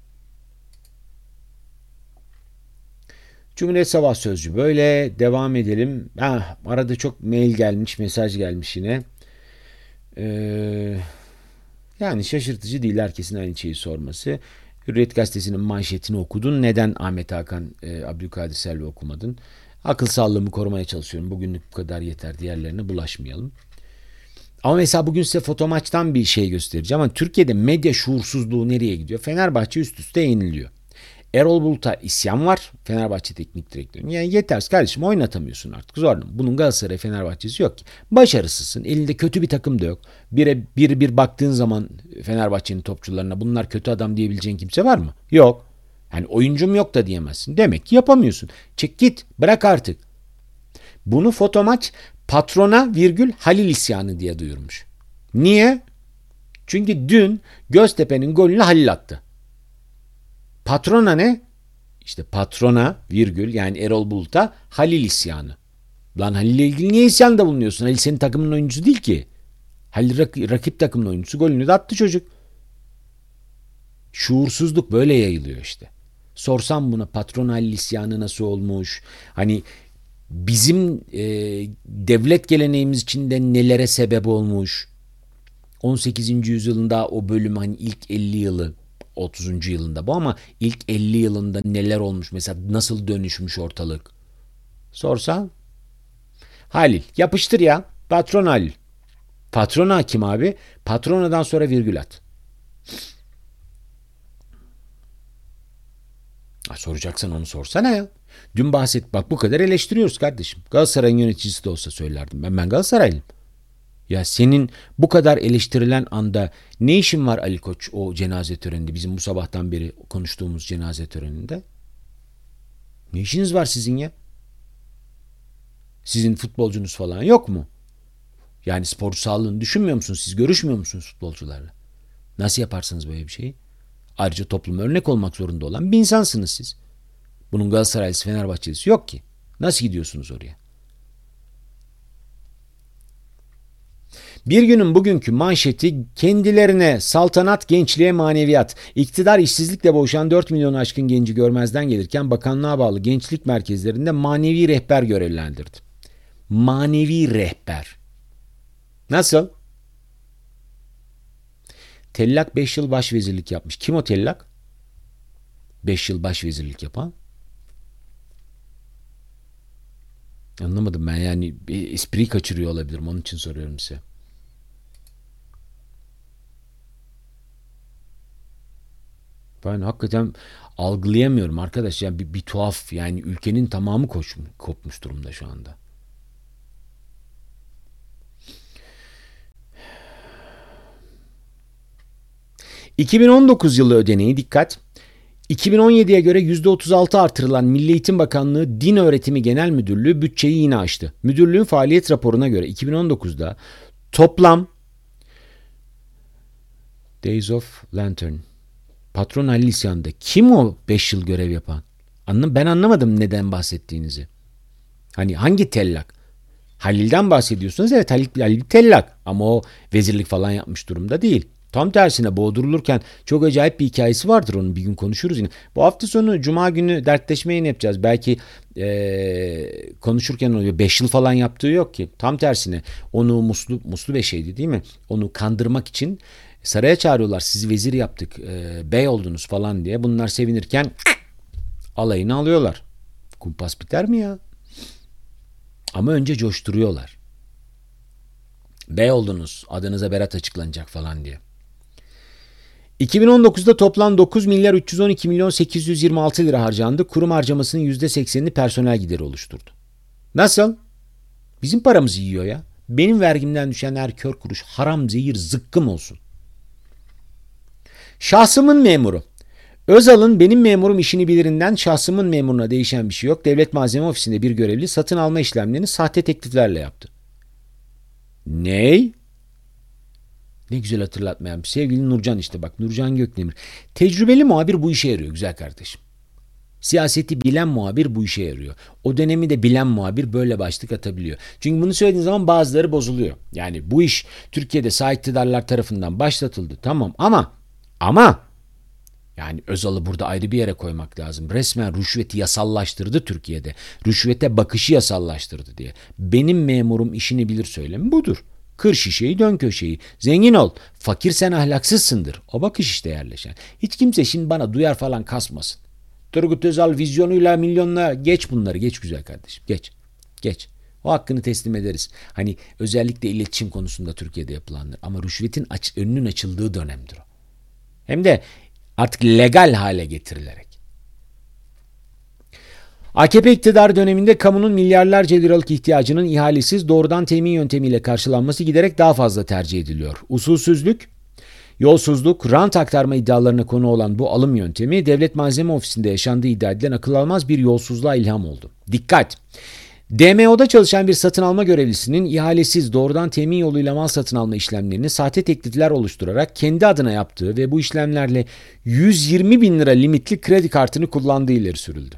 Cumhuriyet Sabah Sözcü. Böyle devam edelim. Ah, arada çok mail gelmiş, mesaj gelmiş yine. Ee, yani şaşırtıcı değil herkesin aynı şeyi sorması. Hürriyet Gazetesi'nin manşetini okudun. Neden Ahmet Hakan, e, Abdülkadir Selvi okumadın? Akıl sağlığımı korumaya çalışıyorum. Bugünlük bu kadar yeter. Diğerlerine bulaşmayalım. Ama mesela bugün size Fotomaç'tan bir şey göstereceğim. Ama Türkiye'de medya şuursuzluğu nereye gidiyor? Fenerbahçe üst üste yeniliyor. Erol Bulut'a isyan var. Fenerbahçe teknik direktörü. Yani yeter kardeşim oynatamıyorsun artık. Zor. Bunun Galatasaray Fenerbahçe'si yok ki. Başarısızsın. Elinde kötü bir takım da yok. Bire bir bir baktığın zaman Fenerbahçe'nin topçularına bunlar kötü adam diyebileceğin kimse var mı? Yok. Yani oyuncum yok da diyemezsin. Demek ki yapamıyorsun. Çek git. Bırak artık. Bunu Fotomaç patrona virgül Halil isyanı diye duyurmuş. Niye? Çünkü dün Göztepe'nin golünü Halil attı. Patrona ne? İşte patrona virgül yani Erol Bulut'a Halil isyanı. Lan Halil'le ilgili niye isyanda bulunuyorsun? Halil senin takımın oyuncusu değil ki. Halil rak- rakip takımın oyuncusu golünü de attı çocuk. Şuursuzluk böyle yayılıyor işte. Sorsam buna patron Halil isyanı nasıl olmuş? Hani bizim e, devlet geleneğimiz içinde nelere sebep olmuş? on sekizinci yüzyılında o bölüm hani ilk elli yılı otuzuncu yılında bu ama ilk elli yılında neler olmuş mesela nasıl dönüşmüş ortalık sorsan Halil yapıştır ya patron Halil patrona kim abi patronadan sonra virgül at ha, soracaksan onu sorsana ya dün bahset bak bu kadar eleştiriyoruz kardeşim Galatasaray'ın yöneticisi de olsa söylerdim ben ben Galatasaraylıyım. Ya senin bu kadar eleştirilen anda ne işin var Ali Koç o cenaze töreninde bizim bu sabahtan beri konuştuğumuz cenaze töreninde? Ne işiniz var sizin ya? Sizin futbolcunuz falan yok mu? Yani sporcu sağlığını düşünmüyor musunuz? Siz görüşmüyor musunuz futbolcularla? Nasıl yaparsınız böyle bir şeyi? Ayrıca topluma örnek olmak zorunda olan bir insansınız siz. Bunun Galatasaraylısı, Fenerbahçelisi yok ki. Nasıl gidiyorsunuz oraya? Bir günün bugünkü manşeti kendilerine saltanat, gençliğe maneviyat. İktidar işsizlikle boğuşan dört milyon aşkın genci görmezden gelirken bakanlığa bağlı gençlik merkezlerinde manevi rehber görevlendirdi. Manevi rehber. Nasıl? Tellak beş yıl başvezirlik yapmış. Kim o Tellak? beş yıl başvezirlik yapan? Anlamadım ben, yani espriyi kaçırıyor olabilirim, onun için soruyorum size. Ben hakikaten algılayamıyorum arkadaş. Yani bir, bir tuhaf, yani ülkenin tamamı koş, kopmuş durumda şu anda. iki bin on dokuz yılı ödeneği dikkat. iki bin on yediye göre yüzde otuz altı artırılan Milli Eğitim Bakanlığı Din Öğretimi Genel Müdürlüğü bütçeyi yine aştı. Müdürlüğün faaliyet raporuna göre iki bin on dokuzda toplam Days of Lantern, Patron Halil İsyan'da kim o beş yıl görev yapan? Anlam ben anlamadım neden bahsettiğinizi. Hani hangi tellak? Halil'den bahsediyorsunuz. Evet, Halil, Halil tellak ama o vezirlik falan yapmış durumda değil. Tam tersine boğdurulurken çok acayip bir hikayesi vardır, onun bir gün konuşuruz yine. Bu hafta sonu Cuma günü dertleşme yayını yapacağız. Belki ee, konuşurken oluyor. beş yıl falan yaptığı yok ki. Tam tersine onu muslu, muslu beşeydi değil mi? Onu kandırmak için saraya çağırıyorlar. Sizi vezir yaptık, e, bey oldunuz falan diye. Bunlar sevinirken alayını alıyorlar. Kumpas biter mi ya? Ama önce coşturuyorlar. Bey oldunuz, adınıza berat açıklanacak falan diye. iki bin on dokuzda toplam dokuz milyar üç yüz on iki milyon sekiz yüz yirmi altı lira harcandı. Kurum harcamasının yüzde seksenini personel gideri oluşturdu. Nasıl? Bizim paramızı yiyor ya. Benim vergimden düşen her kör kuruş haram, zehir, zıkkım olsun. Şahsımın memuru. Özal'ın benim memurum işini bilirinden şahsımın memuruna değişen bir şey yok. Devlet Malzeme Ofisi'nde bir görevli satın alma işlemlerini sahte tekliflerle yaptı. Ney? Ne güzel hatırlatmayan. Sevgili Nurcan, işte bak, Nurcan Gökdemir. Tecrübeli muhabir bu işe yarıyor güzel kardeşim. Siyaseti bilen muhabir bu işe yarıyor. O dönemi de bilen muhabir böyle başlık atabiliyor. Çünkü bunu söylediğin zaman bazıları bozuluyor. Yani bu iş Türkiye'de sağ iktidarlar tarafından başlatıldı. Tamam ama ama yani Özal'ı burada ayrı bir yere koymak lazım. Resmen rüşveti yasallaştırdı Türkiye'de. Rüşvete bakışı yasallaştırdı diye. Benim memurum işini bilir söylemi budur. Kır şişeyi, dön köşeyi. Zengin ol. Fakir sen ahlaksızsındır. O bakış işte yerleşen. Hiç kimse şimdi bana duyar falan kasmasın. Turgut Özal vizyonuyla milyonla geç bunları. Geç güzel kardeşim. Geç. Geç. O hakkını teslim ederiz. Hani özellikle iletişim konusunda Türkiye'de yapılanlar. Ama rüşvetin aç, önünün açıldığı dönemdir o. Hem de artık legal hale getirilerek. A K P iktidar döneminde kamunun milyarlarca liralık ihtiyacının ihalesiz doğrudan temin yöntemiyle karşılanması giderek daha fazla tercih ediliyor. Usulsüzlük, yolsuzluk, rant aktarma iddialarına konu olan bu alım yöntemi Devlet Malzeme Ofisi'nde yaşandığı iddia edilen akıl almaz bir yolsuzluğa ilham oldu. Dikkat! D M O'da çalışan bir satın alma görevlisinin ihalesiz doğrudan temin yoluyla mal satın alma işlemlerini sahte teklifler oluşturarak kendi adına yaptığı ve bu işlemlerle yüz yirmi bin lira limitli kredi kartını kullandığı ileri sürüldü.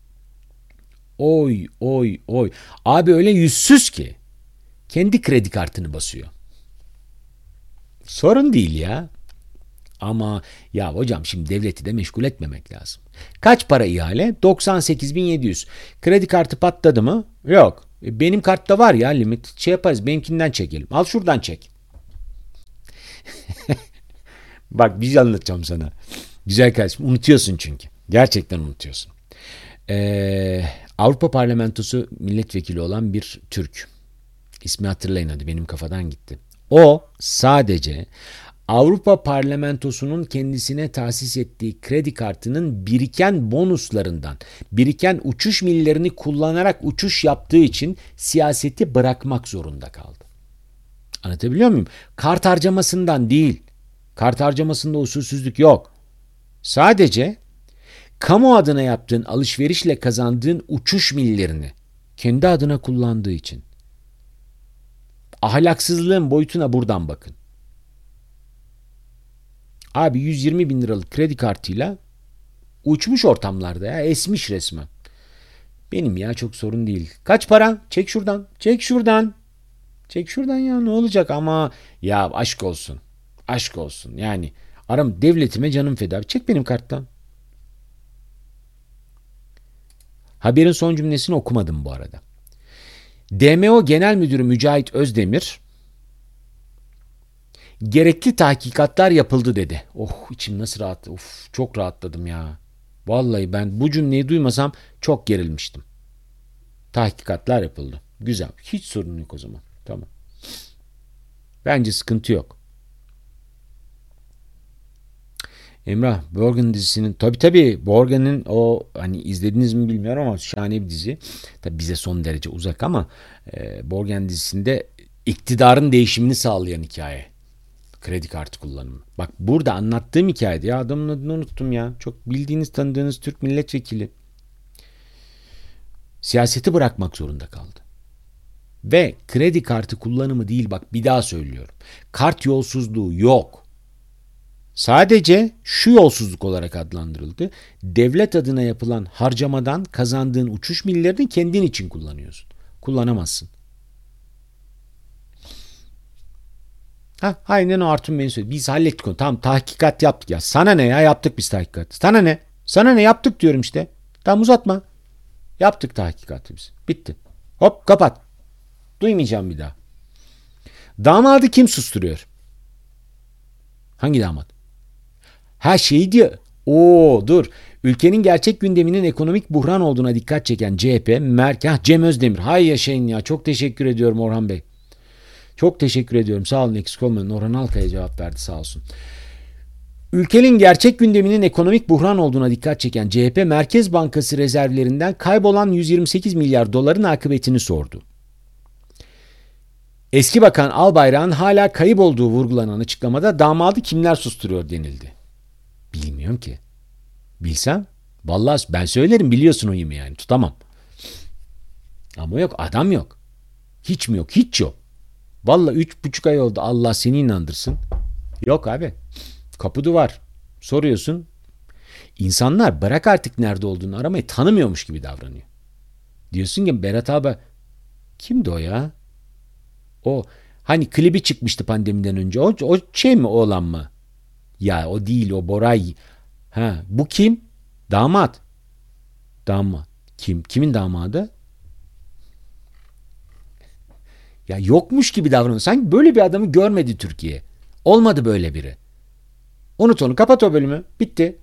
Oy oy oy. Abi öyle yüzsüz ki kendi kredi kartını basıyor. Sorun değil ya. Ama ya hocam şimdi devleti de meşgul etmemek lazım. Kaç para ihale? doksan sekiz bin yedi yüz. Kredi kartı patladı mı? Yok. E, benim kartta var ya limit. Şey yaparız, benimkinden çekelim. Al şuradan çek. Bak bir şey anlatacağım sana. Güzel kardeşim, unutuyorsun çünkü. Gerçekten unutuyorsun. Ee, Avrupa Parlamentosu milletvekili olan bir Türk. İsmi hatırlayın hadi, benim kafadan gitti. O sadece Avrupa Parlamentosu'nun kendisine tahsis ettiği kredi kartının biriken bonuslarından, biriken uçuş millerini kullanarak uçuş yaptığı için siyaseti bırakmak zorunda kaldı. Anlatabiliyor muyum? Kart harcamasından değil. Kart harcamasında usulsüzlük yok. Sadece kamu adına yaptığın alışverişle kazandığın uçuş millerini Kendi adına kullandığı için. Ahlaksızlığın boyutuna buradan bakın. Abi yüz yirmi bin liralık kredi kartıyla uçmuş ortamlarda ya. Esmiş resmen. Benim ya çok sorun değil. Kaç para? Çek şuradan. Çek şuradan. Çek şuradan ya ne olacak ama ya aşk olsun. Aşk olsun yani. Aram devletime canım feda. Çek benim karttan. Haberin son cümlesini okumadım bu arada. D M O Genel Müdürü Mücahit Özdemir gerekli tahkikatlar yapıldı dedi. Oh içim nasıl rahat. Of çok rahatladım ya. Vallahi ben bu cümleyi duymasam çok gerilmiştim. Tahkikatlar yapıldı. Güzel. Hiç sorun yok o zaman. Tamam. Bence sıkıntı yok. Emrah, Borgen dizisinin tabii tabii Borgen'in o hani izlediniz mi bilmiyorum ama şahane bir dizi. Tabii bize son derece uzak ama e, Borgen dizisinde iktidarın değişimini sağlayan hikaye. Kredi kartı kullanımı. Bak burada anlattığım hikayede ya adamın adını unuttum ya. Çok bildiğiniz tanıdığınız Türk milletvekili. Siyaseti bırakmak zorunda kaldı. Ve kredi kartı kullanımı değil bak bir daha söylüyorum. Kart yolsuzluğu yok. Sadece şu yolsuzluk olarak adlandırıldı. Devlet adına yapılan harcamadan kazandığın uçuş millerini kendin için kullanıyorsun. Kullanamazsın. Ha, aynen o Artun Bey'in söyledi. Biz hallettik onu. Tamam tahkikat yaptık ya. Sana ne ya yaptık biz tahkikat. Sana ne? Sana ne yaptık diyorum işte. Tamam uzatma. Yaptık tahkikatı biz. Bitti. Hop kapat. Duymayacağım bir daha. Damadı kim susturuyor? Hangi damat? Ha şey diyor. Oo dur. Ülkenin gerçek gündeminin ekonomik buhran olduğuna dikkat çeken C H P, Merkez, Cem Özdemir. Hay yaşayın ya. Çok teşekkür ediyorum Orhan Bey. Çok teşekkür ediyorum. Sağ olun eksik olmayın. Orhan Alkaya cevap verdi sağ olsun. Ülkenin gerçek gündeminin ekonomik buhran olduğuna dikkat çeken C H P, Merkez Bankası rezervlerinden kaybolan yüz yirmi sekiz milyar doların akıbetini sordu. Eski Bakan Albayrak'ın hala kayıp olduğu vurgulanan açıklamada damadı kimler susturuyor denildi. Bilmiyorum ki. Bilsem vallahi ben söylerim biliyorsun o yemi yani tutamam. Ama yok adam yok. Hiç mi yok? Hiç yok. Vallahi üç buçuk ay oldu Allah seni inandırsın. Yok abi. Kapı duvar. Soruyorsun. İnsanlar bırak artık nerede olduğunu aramayı tanımıyormuş gibi davranıyor. Diyorsun ki Berat abi kimdi o ya? O hani klibi çıkmıştı pandemiden önce. O, o şey mi o olan mı? Ya o değil o Boray. Ha bu kim? Damat. Damat. Kim? Kimin damadı? Ya yokmuş gibi davranıyor. Sanki böyle bir adamı görmedi Türkiye. Olmadı böyle biri. Unut onu. Kapat o bölümü. Bitti.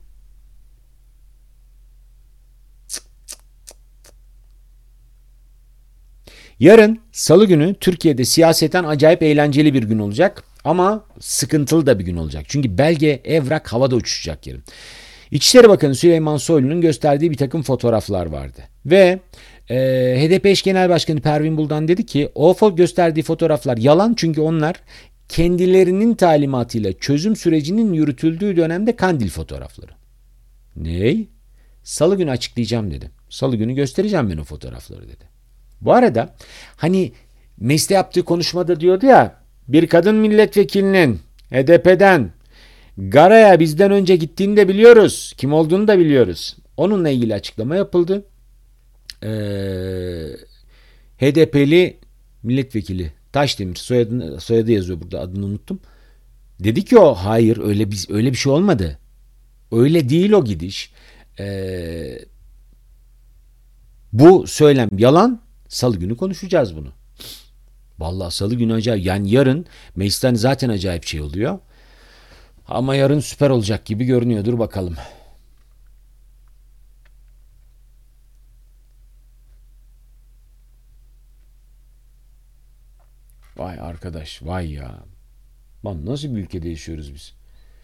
Yarın Salı günü Türkiye'de siyaseten acayip eğlenceli bir gün olacak. Ama sıkıntılı da bir gün olacak. Çünkü belge, evrak havada uçuşacak yarın. İçişleri Bakanı Süleyman Soylu'nun gösterdiği bir takım fotoğraflar vardı. Ve e, H D P eş genel başkanı Pervin Buldan dedi ki o gösterdiği fotoğraflar yalan çünkü onlar kendilerinin talimatıyla çözüm sürecinin yürütüldüğü dönemde Kandil fotoğrafları. Ney? Salı günü açıklayacağım dedi. Salı günü göstereceğim ben o fotoğrafları dedi. Bu arada hani mecliste yaptığı konuşmada diyordu ya bir kadın milletvekilinin H D P'den Gara'ya bizden önce gittiğini de biliyoruz. Kim olduğunu da biliyoruz. Onunla ilgili açıklama yapıldı. Ee, H D P'li milletvekili Taşdemir soyadı, soyadı yazıyor burada adını unuttum. Dedi ki o hayır öyle biz öyle bir şey olmadı. Öyle değil o gidiş. Ee, bu söylem yalan. Salı günü konuşacağız bunu. Vallahi Salı günü acayip. Yani yarın meclisten zaten acayip şey oluyor. Ama yarın süper olacak gibi görünüyor. Dur bakalım. Vay arkadaş vay ya. Lan nasıl bir ülkede yaşıyoruz biz?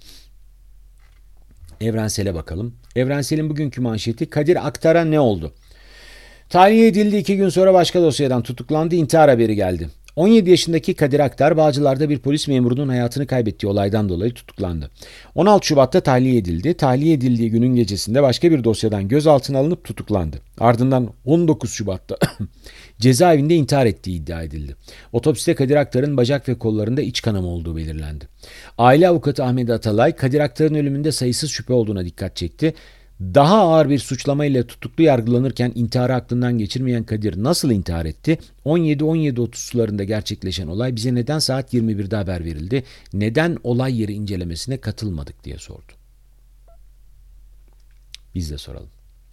Evrensel'e bakalım. Evrensel'in bugünkü manşeti Kadir Aktar'a ne oldu? Tahliye edildi iki gün sonra başka dosyadan tutuklandı intihar haberi geldi. on yedi yaşındaki Kadir Aktar, Bağcılar'da bir polis memurunun hayatını kaybettiği olaydan dolayı tutuklandı. on altı Şubat'ta tahliye edildi. Tahliye edildiği günün gecesinde başka bir dosyadan gözaltına alınıp tutuklandı. Ardından on dokuz Şubat'ta cezaevinde intihar ettiği iddia edildi. Otopside Kadir Aktar'ın bacak ve kollarında iç kanama olduğu belirlendi. Aile avukatı Ahmet Atalay, Kadir Aktar'ın ölümünde sayısız şüphe olduğuna dikkat çekti. Daha ağır bir suçlamayla tutuklu yargılanırken intiharı aklından geçirmeyen Kadir nasıl intihar etti? on yedi on yedi otuz sularında gerçekleşen olay bize neden saat yirmi birde haber verildi? Neden olay yeri incelemesine katılmadık diye sordu. Biz de soralım.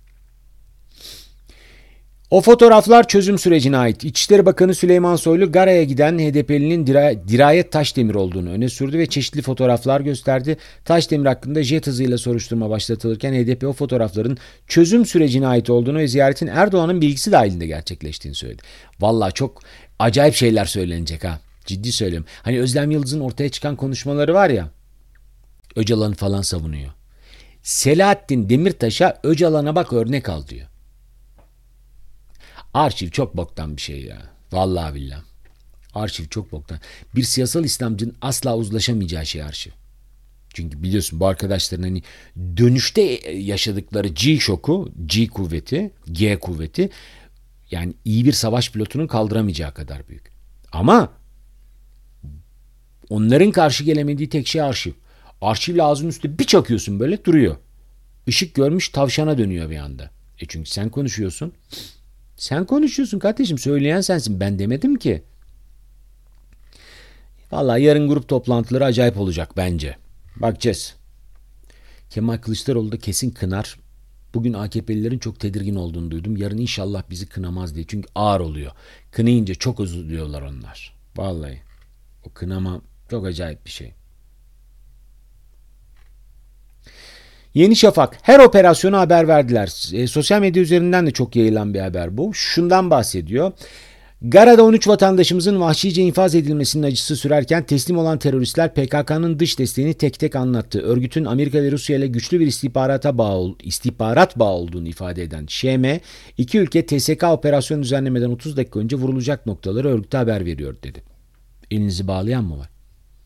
O fotoğraflar çözüm sürecine ait. İçişleri Bakanı Süleyman Soylu, Gara'ya giden H D P'linin Dira- Dirayet Taşdemir olduğunu öne sürdü ve çeşitli fotoğraflar gösterdi. Taşdemir hakkında jet hızıyla soruşturma başlatılırken H D P o fotoğrafların çözüm sürecine ait olduğunu ve ziyaretin Erdoğan'ın bilgisi dahilinde gerçekleştiğini söyledi. Vallahi çok acayip şeyler söylenecek ha. Ciddi söylüyorum. Hani Özlem Yıldız'ın ortaya çıkan konuşmaları var ya. Öcalan'ı falan savunuyor. Selahattin Demirtaş'a Öcalan'a bak örnek al diyor. Arşiv çok boktan bir şey ya. Vallahi billahi. Arşiv çok boktan. Bir siyasal İslamcının asla uzlaşamayacağı şey arşiv. Çünkü biliyorsun bu arkadaşların hani dönüşte yaşadıkları G şoku, G kuvveti, G kuvveti yani iyi bir savaş pilotunun kaldıramayacağı kadar büyük. Ama onların karşı gelemediği tek şey arşiv. Arşivle ağzının üstüne bir çakıyorsun böyle duruyor. Işık görmüş tavşana dönüyor bir anda. E çünkü sen konuşuyorsun. Sen konuşuyorsun kardeşim. Söyleyen sensin. Ben demedim ki. Vallahi yarın grup toplantıları acayip olacak bence. Bakacağız. Kemal Kılıçdaroğlu da kesin kınar. Bugün A K P'lilerin çok tedirgin olduğunu duydum. Yarın inşallah bizi kınamaz diye. Çünkü ağır oluyor. Kınayınca çok üzülüyorlar onlar. Vallahi. O kınama çok acayip bir şey. Yeni Şafak. Her operasyonu haber verdiler. E, sosyal medya üzerinden de çok yayılan bir haber bu. Şundan bahsediyor. Gara'da on üç vatandaşımızın vahşice infaz edilmesinin acısı sürerken teslim olan teröristler P K K'nın dış desteğini tek tek anlattı. Örgütün Amerika ve Rusya ile güçlü bir istihbarata bağ, istihbarat bağı olduğunu ifade eden Ş M, iki ülke T S K operasyon düzenlemeden otuz dakika önce vurulacak noktaları örgüte haber veriyor dedi. Elinizi bağlayan mı var?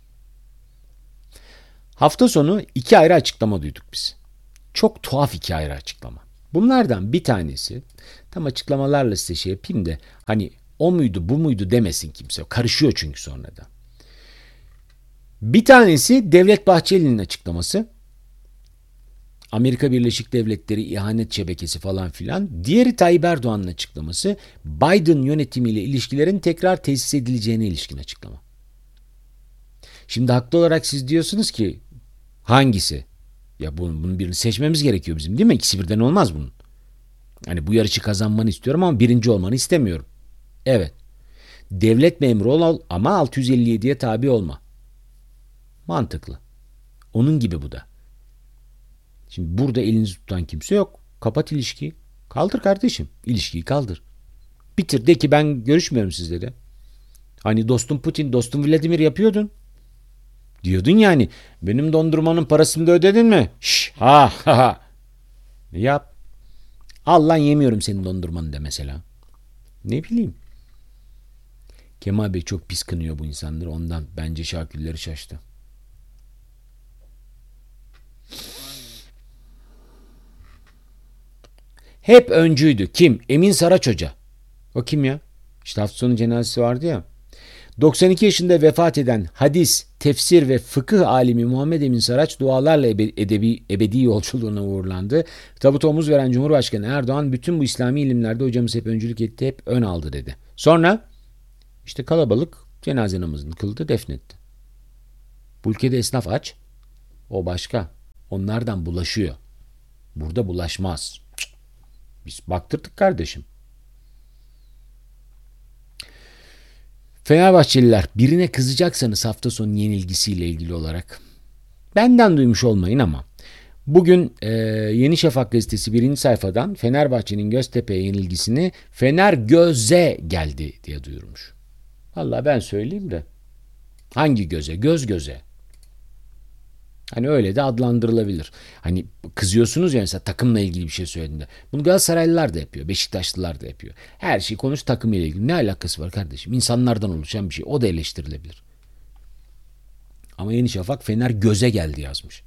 Hafta sonu iki ayrı açıklama duyduk biz. Çok tuhaf iki ayrı açıklama. Bunlardan bir tanesi, tam açıklamalarla size şey yapayım da hani o muydu bu muydu demesin kimse. Karışıyor çünkü sonradan. Bir tanesi Devlet Bahçeli'nin açıklaması. Amerika Birleşik Devletleri ihanet şebekesi falan filan. Diğeri Tayyip Erdoğan'ın açıklaması. Biden yönetimiyle ilişkilerin tekrar tesis edileceğine ilişkin açıklama. Şimdi haklı olarak siz diyorsunuz ki hangisi? Ya bunun, bunun birini seçmemiz gerekiyor bizim değil mi? İkisi birden olmaz bunun. Hani bu yarışı kazanmanı istiyorum ama birinci olmanı istemiyorum. Evet. Devlet memuru ol ama altı yüz elli yediye tabi olma. Mantıklı. Onun gibi bu da. Şimdi burada elinizi tutan kimse yok. Kapat ilişkiyi. Kaldır kardeşim. İlişkiyi kaldır. Bitir de ki ben görüşmüyorum sizle de. Hani dostum Putin, dostum Vladimir yapıyordun. Diyordun yani benim dondurmanın parasını da ödedin mi? Şş, ha ha ha. Yap. Al lan yemiyorum senin dondurmanı de mesela. Ne bileyim. Kemal Bey çok pis kınıyor bu insanları. Ondan bence şakülleri şaştı. Hep öncüydü. Kim? Emin Saraç Hoca. O kim ya? İşte hafta sonu cenazesi vardı ya. doksan iki yaşında vefat eden hadis, tefsir ve fıkıh alimi Muhammed Emin Saraç dualarla ebe- edebi, ebedi yolculuğuna uğurlandı. Tabuta omuz veren Cumhurbaşkanı Erdoğan bütün bu İslami ilimlerde hocamız hep öncülük etti, hep ön aldı dedi. Sonra işte kalabalık cenaze namazını kıldı, defnetti. Bu ülkede esnaf aç, o başka. Onlardan bulaşıyor. Burada bulaşmaz. Cık. Biz baktırdık kardeşim. Fenerbahçeliler birine kızacaksanız hafta sonu yenilgisiyle ilgili olarak benden duymuş olmayın ama bugün e, Yeni Şafak gazetesi birinci sayfadan Fenerbahçe'nin Göztepe'ye yenilgisini Fener göze geldi diye duyurmuş. Vallahi ben söyleyeyim de hangi göze? Göz göze. Hani öyle de adlandırılabilir. Hani kızıyorsunuz ya mesela takımla ilgili bir şey söylediğinde. Bunu Galatasaraylılar da yapıyor. Beşiktaşlılar da yapıyor. Her şey konuş takımla ilgili. Ne alakası var kardeşim? İnsanlardan oluşan bir şey. O da eleştirilebilir. Ama Yeni Şafak Fener göze geldi yazmış.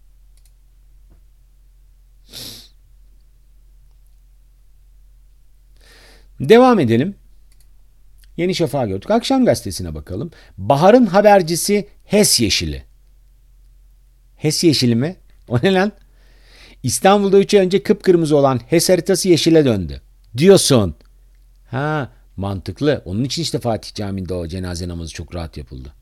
Devam edelim. Yeni Şafak'ı gördük. Akşam gazetesine bakalım. Bahar'ın habercisi HES Yeşili. HES Yeşili mi? O ne lan? İstanbul'da üç ay önce kıpkırmızı olan HES haritası yeşile döndü. Diyorsun. Ha, mantıklı. Onun için işte Fatih Camii'nde o cenaze namazı çok rahat yapıldı.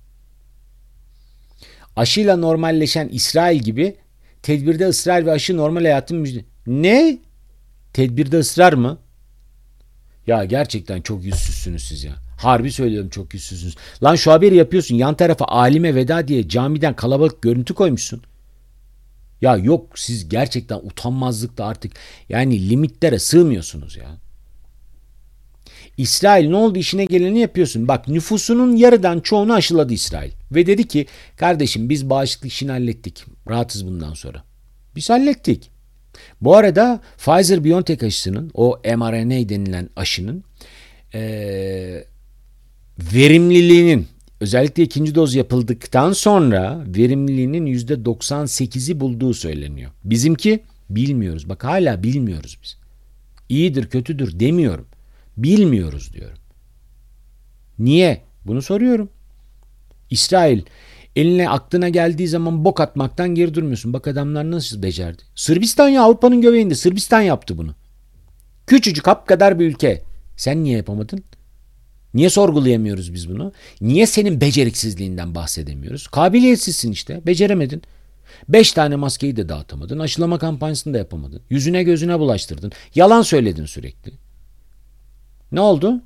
Aşıyla normalleşen İsrail gibi tedbirde ısrar ve aşı normal hayatın müjde. Ne? Tedbirde ısrar mı? Ya gerçekten çok yüzsüzsünüz siz ya. Harbi söylüyorum çok yüzsüzsünüz. Lan şu haberi yapıyorsun. Yan tarafa alime veda diye camiden kalabalık görüntü koymuşsun. Ya yok siz gerçekten utanmazlıkta artık yani limitlere sığmıyorsunuz ya. İsrail ne oldu işine geleni yapıyorsun. Bak nüfusunun yarıdan çoğunu aşıladı İsrail. Ve dedi ki kardeşim biz bağışıklık işini hallettik. Rahatız bundan sonra. Biz hallettik. Bu arada Pfizer-BioNTech aşısının o mRNA denilen aşının ee, verimliliğinin özellikle ikinci doz yapıldıktan sonra verimliliğinin yüzde doksan sekizi bulduğu söyleniyor. Bizimki bilmiyoruz. Bak hala bilmiyoruz biz. İyidir kötüdür demiyorum. Bilmiyoruz diyorum. Niye? Bunu soruyorum. İsrail eline aklına geldiği zaman bok atmaktan geri durmuyorsun. Bak adamlar nasıl becerdi. Sırbistan ya Avrupa'nın göbeğinde. Sırbistan yaptı bunu. Küçücük hap kadar bir ülke. Sen niye yapamadın? Niye sorgulayamıyoruz biz bunu? Niye senin beceriksizliğinden bahsedemiyoruz? Kabiliyetsizsin işte. Beceremedin. Beş tane maskeyi de dağıtamadın. Aşılama kampanyasını da yapamadın. Yüzüne gözüne bulaştırdın. Yalan söyledin sürekli. Ne oldu?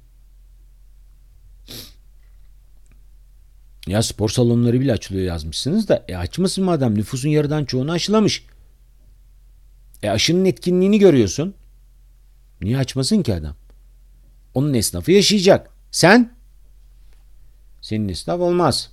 Ya spor salonları bile açılıyor yazmışsınız da e açmasın mı adam? Nüfusun yarıdan çoğunu aşılamış. E aşının etkinliğini görüyorsun. Niye açmasın ki adam? Onun esnafı yaşayacak. Sen? Senin esnaf olmaz.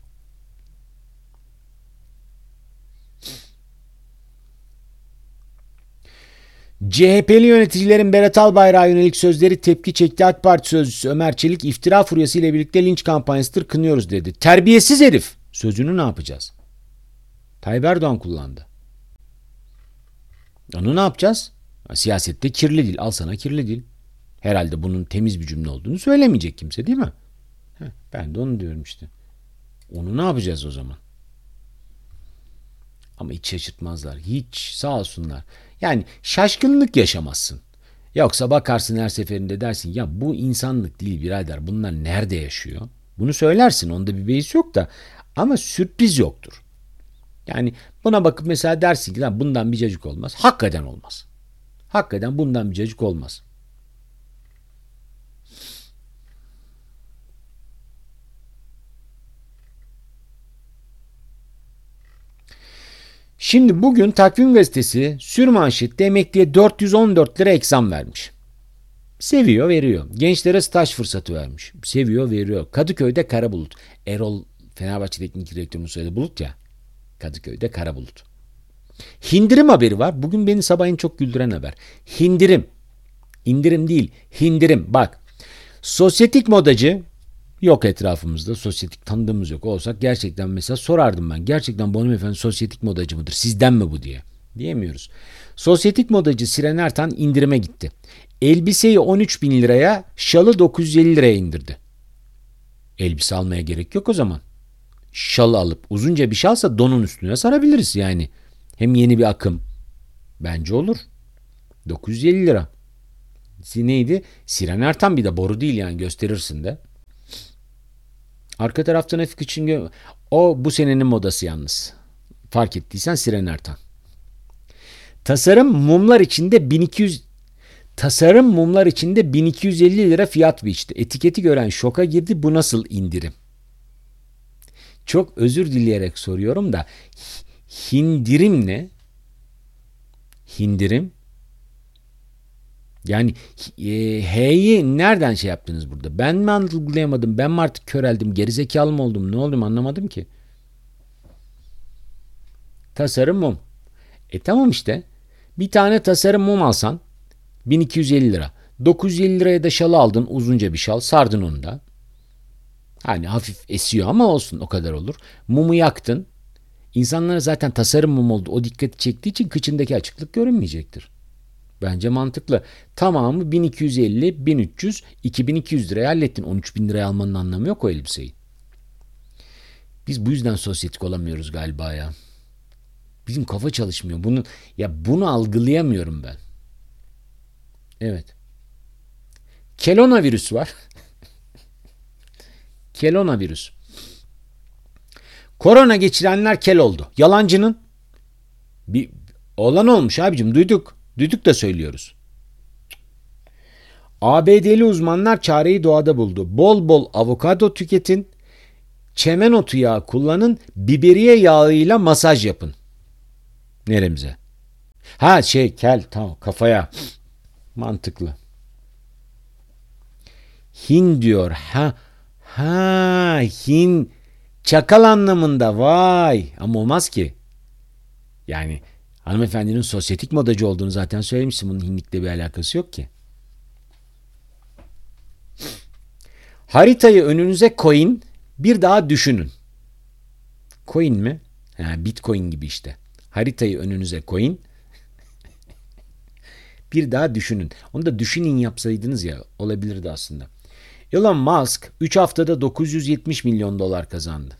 C H P'li yöneticilerin Berat Albayrak'a yönelik sözleri tepki çekti. AK Parti sözcüsü Ömer Çelik iftira furyası ile birlikte linç kampanyasıdır kınıyoruz dedi. Terbiyesiz herif. Sözünü ne yapacağız? Tayyip Erdoğan kullandı. Onu ne yapacağız? Siyasette kirli dil. Al sana kirli dil. Herhalde bunun temiz bir cümle olduğunu söylemeyecek kimse değil mi? Heh, ben de onu diyorum işte. Onu ne yapacağız o zaman? Ama hiç şaşırtmazlar. Hiç sağ olsunlar. Yani şaşkınlık yaşamazsın. Yoksa bakarsın her seferinde dersin ya bu insanlık değil birader. Bunlar nerede yaşıyor? Bunu söylersin. Onda bir beis yok da. Ama sürpriz yoktur. Yani buna bakıp mesela dersin ki lan bundan bir cacık olmaz. Hakikaten olmaz. Hakikaten bundan bir cacık olmaz. Şimdi bugün Takvim Gazetesi sürmanşette emekliye dört yüz on dört lira ek zam vermiş. Seviyor veriyor. Gençlere staj fırsatı vermiş. Seviyor veriyor. Kadıköy'de kara bulut. Erol Fenerbahçe Teknik Direktörü'nün söylediği bulut ya. Kadıköy'de kara bulut. Hindirim haberi var. Bugün beni sabah en çok güldüren haber. Hindirim. İndirim değil. Hindirim. Bak. Sosyetik modacı yok etrafımızda. Sosyetik tanıdığımız yok. Olsak gerçekten mesela sorardım ben. Gerçekten bu hanımefendi sosyetik modacı mıdır? Sizden mi bu diye. Diyemiyoruz. Sosyetik modacı Siren Ertan indirime gitti. Elbiseyi on üç bin liraya, şalı dokuz yüz elli liraya indirdi. Elbise almaya gerek yok o zaman. Şalı alıp uzunca bir şalsa donun üstüne sarabiliriz yani. Hem yeni bir akım. Bence olur. dokuz yüz elli lira. Neydi? Siren Ertan bir de boru değil yani gösterirsin de. Arka taraftan hafif için gö- o bu senenin modası yalnız. Fark ettiysen Siren Ertan. Tasarım mumlar içinde bin iki yüz Tasarım mumlar içinde bin iki yüz elli lira fiyat biçti. Etiketi gören şoka girdi. Bu nasıl indirim? Çok özür dileyerek soruyorum da hindirim ne? Hindirim? Yani e, H'yi nereden şey yaptınız burada? Ben mi anlayamadım? Ben mi artık köreldim? Gerizekalı mı oldum? Ne oldum anlamadım ki. Tasarım mum. E tamam işte. Bir tane tasarım mum alsan bin iki yüz elli lira. dokuz yüz elli liraya da şalı aldın. Uzunca bir şal. Sardın onu da. Hani hafif esiyor ama olsun, o kadar olur. Mumu yaktın. İnsanlara zaten tasarım mum oldu. O dikkati çektiği için kıçındaki açıklık görünmeyecektir. Bence mantıklı. Tamamı bin iki yüz elli, bin üç yüz, iki bin iki yüz liraya hallettin. on üç bin liraya almanın anlamı yok o elbiseyi. Biz bu yüzden sosyetik olamıyoruz galiba ya. Bizim kafa çalışmıyor. Bunu ya bunu algılayamıyorum ben. Evet. Kelona virüs var. Kelona virüs. Korona geçirenler kel oldu. Yalancının bir olan olmuş abicim, duyduk. Duyduk da söylüyoruz. A B D'li uzmanlar çareyi doğada buldu. Bol bol avokado tüketin, çemen otu yağı kullanın, biberiye yağıyla masaj yapın. Neremize? Ha şey kel, tamam, kafaya. Mantıklı. Hin diyor. Ha ha hin çakal anlamında, vay, ama olmaz ki. Yani hanımefendinin sosyetik modacı olduğunu zaten söylemişsin. Bunun hinlikle bir alakası yok ki. Haritayı önünüze koyun, bir daha düşünün. Coin mi? Ha, Bitcoin gibi işte. Haritayı önünüze koyun, bir daha düşünün. Onu da düşünün yapsaydınız ya, olabilirdi aslında. Elon Musk üç haftada dokuz yüz yetmiş milyon dolar kazandı.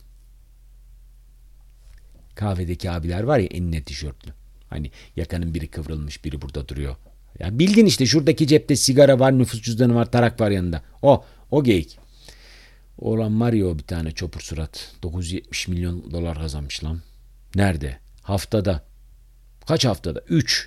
Kahvedeki abiler var ya, enine tişörtlü. Hani yakanın biri kıvrılmış, biri burada duruyor. Ya bildin işte, şuradaki cepte sigara var, nüfus cüzdanı var, tarak var yanında. O, o geyik. Olan var ya, o bir tane çopur surat. dokuz yüz yetmiş milyon dolar kazanmış lan. Nerede? Haftada. Kaç haftada? üç.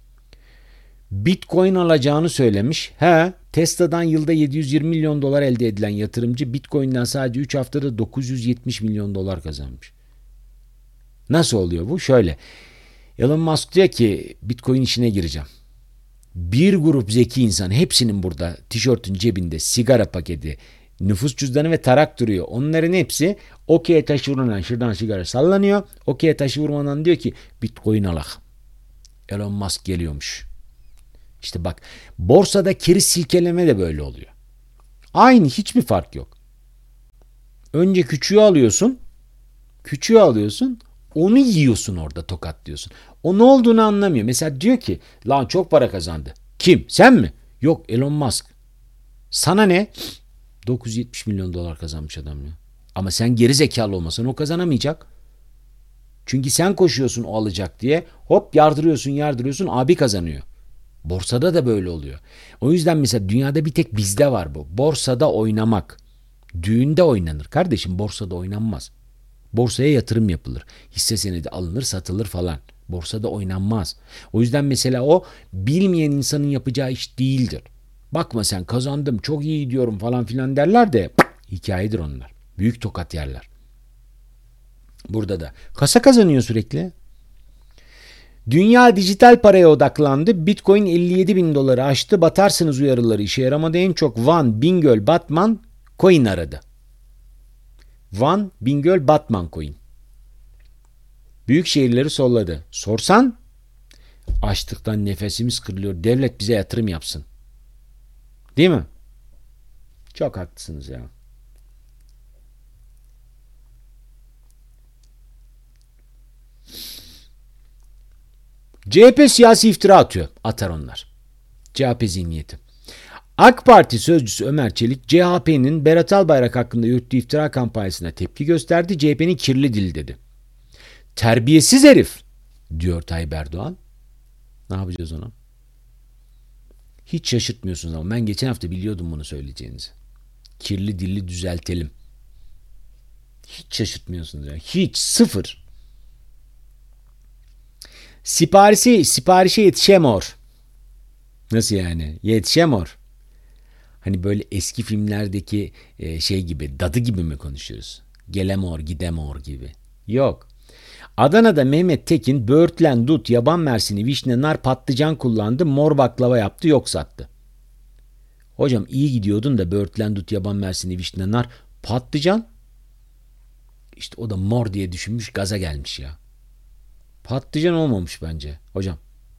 Bitcoin alacağını söylemiş. He, Tesla'dan yılda yedi yüz yirmi milyon dolar elde edilen yatırımcı Bitcoin'den sadece üç haftada dokuz yüz yetmiş milyon dolar kazanmış. Nasıl oluyor bu? Şöyle. Elon Musk diyor ki Bitcoin işine gireceğim. Bir grup zeki insan, hepsinin burada tişörtün cebinde sigara paketi, nüfus cüzdanı ve tarak duruyor. Onların hepsi okey taşı vurmadan şuradan sigara sallanıyor. Okey taşı vurmadan diyor ki Bitcoin alak. Elon Musk geliyormuş. İşte bak, borsada keriz silkeleme de böyle oluyor. Aynı, hiçbir fark yok. Önce küçüğü alıyorsun. Küçüğü alıyorsun. Onu yiyorsun, orada tokatlıyorsun. O ne olduğunu anlamıyor. Mesela diyor ki lan çok para kazandı. Kim? Sen mi? Yok, Elon Musk. Sana ne? dokuz yüz yetmiş milyon dolar kazanmış adam ya. Ama sen geri zekalı olmasan o kazanamayacak. Çünkü sen koşuyorsun o alacak diye. Hop yardırıyorsun yardırıyorsun, abi kazanıyor. Borsada da böyle oluyor. O yüzden mesela dünyada bir tek bizde var bu. Borsada oynamak. Düğünde oynanır kardeşim, borsada oynanmaz. Borsaya yatırım yapılır. Hisse senedi alınır, satılır falan. Borsada oynanmaz. O yüzden mesela o bilmeyen insanın yapacağı iş değildir. Bakma sen, kazandım çok iyi diyorum falan filan derler de hikayedir onlar. Büyük tokat yerler. Burada da kasa kazanıyor sürekli. Dünya dijital paraya odaklandı. Bitcoin elli yedi bin doları aştı. Batarsınız uyarıları işe yaramadı. En çok Van, Bingöl, Batman coin aradı. Van, Bingöl, Batman coin. Büyük şehirleri solladı. Sorsan, açlıktan nefesimiz kırılıyor. Devlet bize yatırım yapsın. Değil mi? Çok haklısınız ya. C H P siyasi iftira atıyor. Atar onlar. C H P zihniyeti. AK Parti sözcüsü Ömer Çelik, C H P'nin Berat Albayrak hakkında yürüttüğü iftira kampanyasına tepki gösterdi. C H P'nin kirli dili dedi. Terbiyesiz herif diyor Tayyip Erdoğan. Ne yapacağız ona? Hiç şaşırtmıyorsunuz ama ben geçen hafta biliyordum bunu söyleyeceğinizi. Kirli dilli düzeltelim. Hiç şaşırtmıyorsunuz ya. Hiç, sıfır. Siparişe, siparişe yetişemiyor. Nasıl yani? Yetişemiyor. Hani böyle eski filmlerdeki şey gibi, dadı gibi mi konuşuyoruz? Gelemor, gidemor gibi. Yok. Adana'da Mehmet Tekin böğürtlen, dut, yaban mersini, vişne, nar, patlıcan kullandı. Mor baklava yaptı, yok sattı. Hocam iyi gidiyordun da böğürtlen, dut, yaban mersini, vişne, nar, patlıcan. İşte o da mor diye düşünmüş, gaza gelmiş ya. Patlıcan olmamış bence hocam.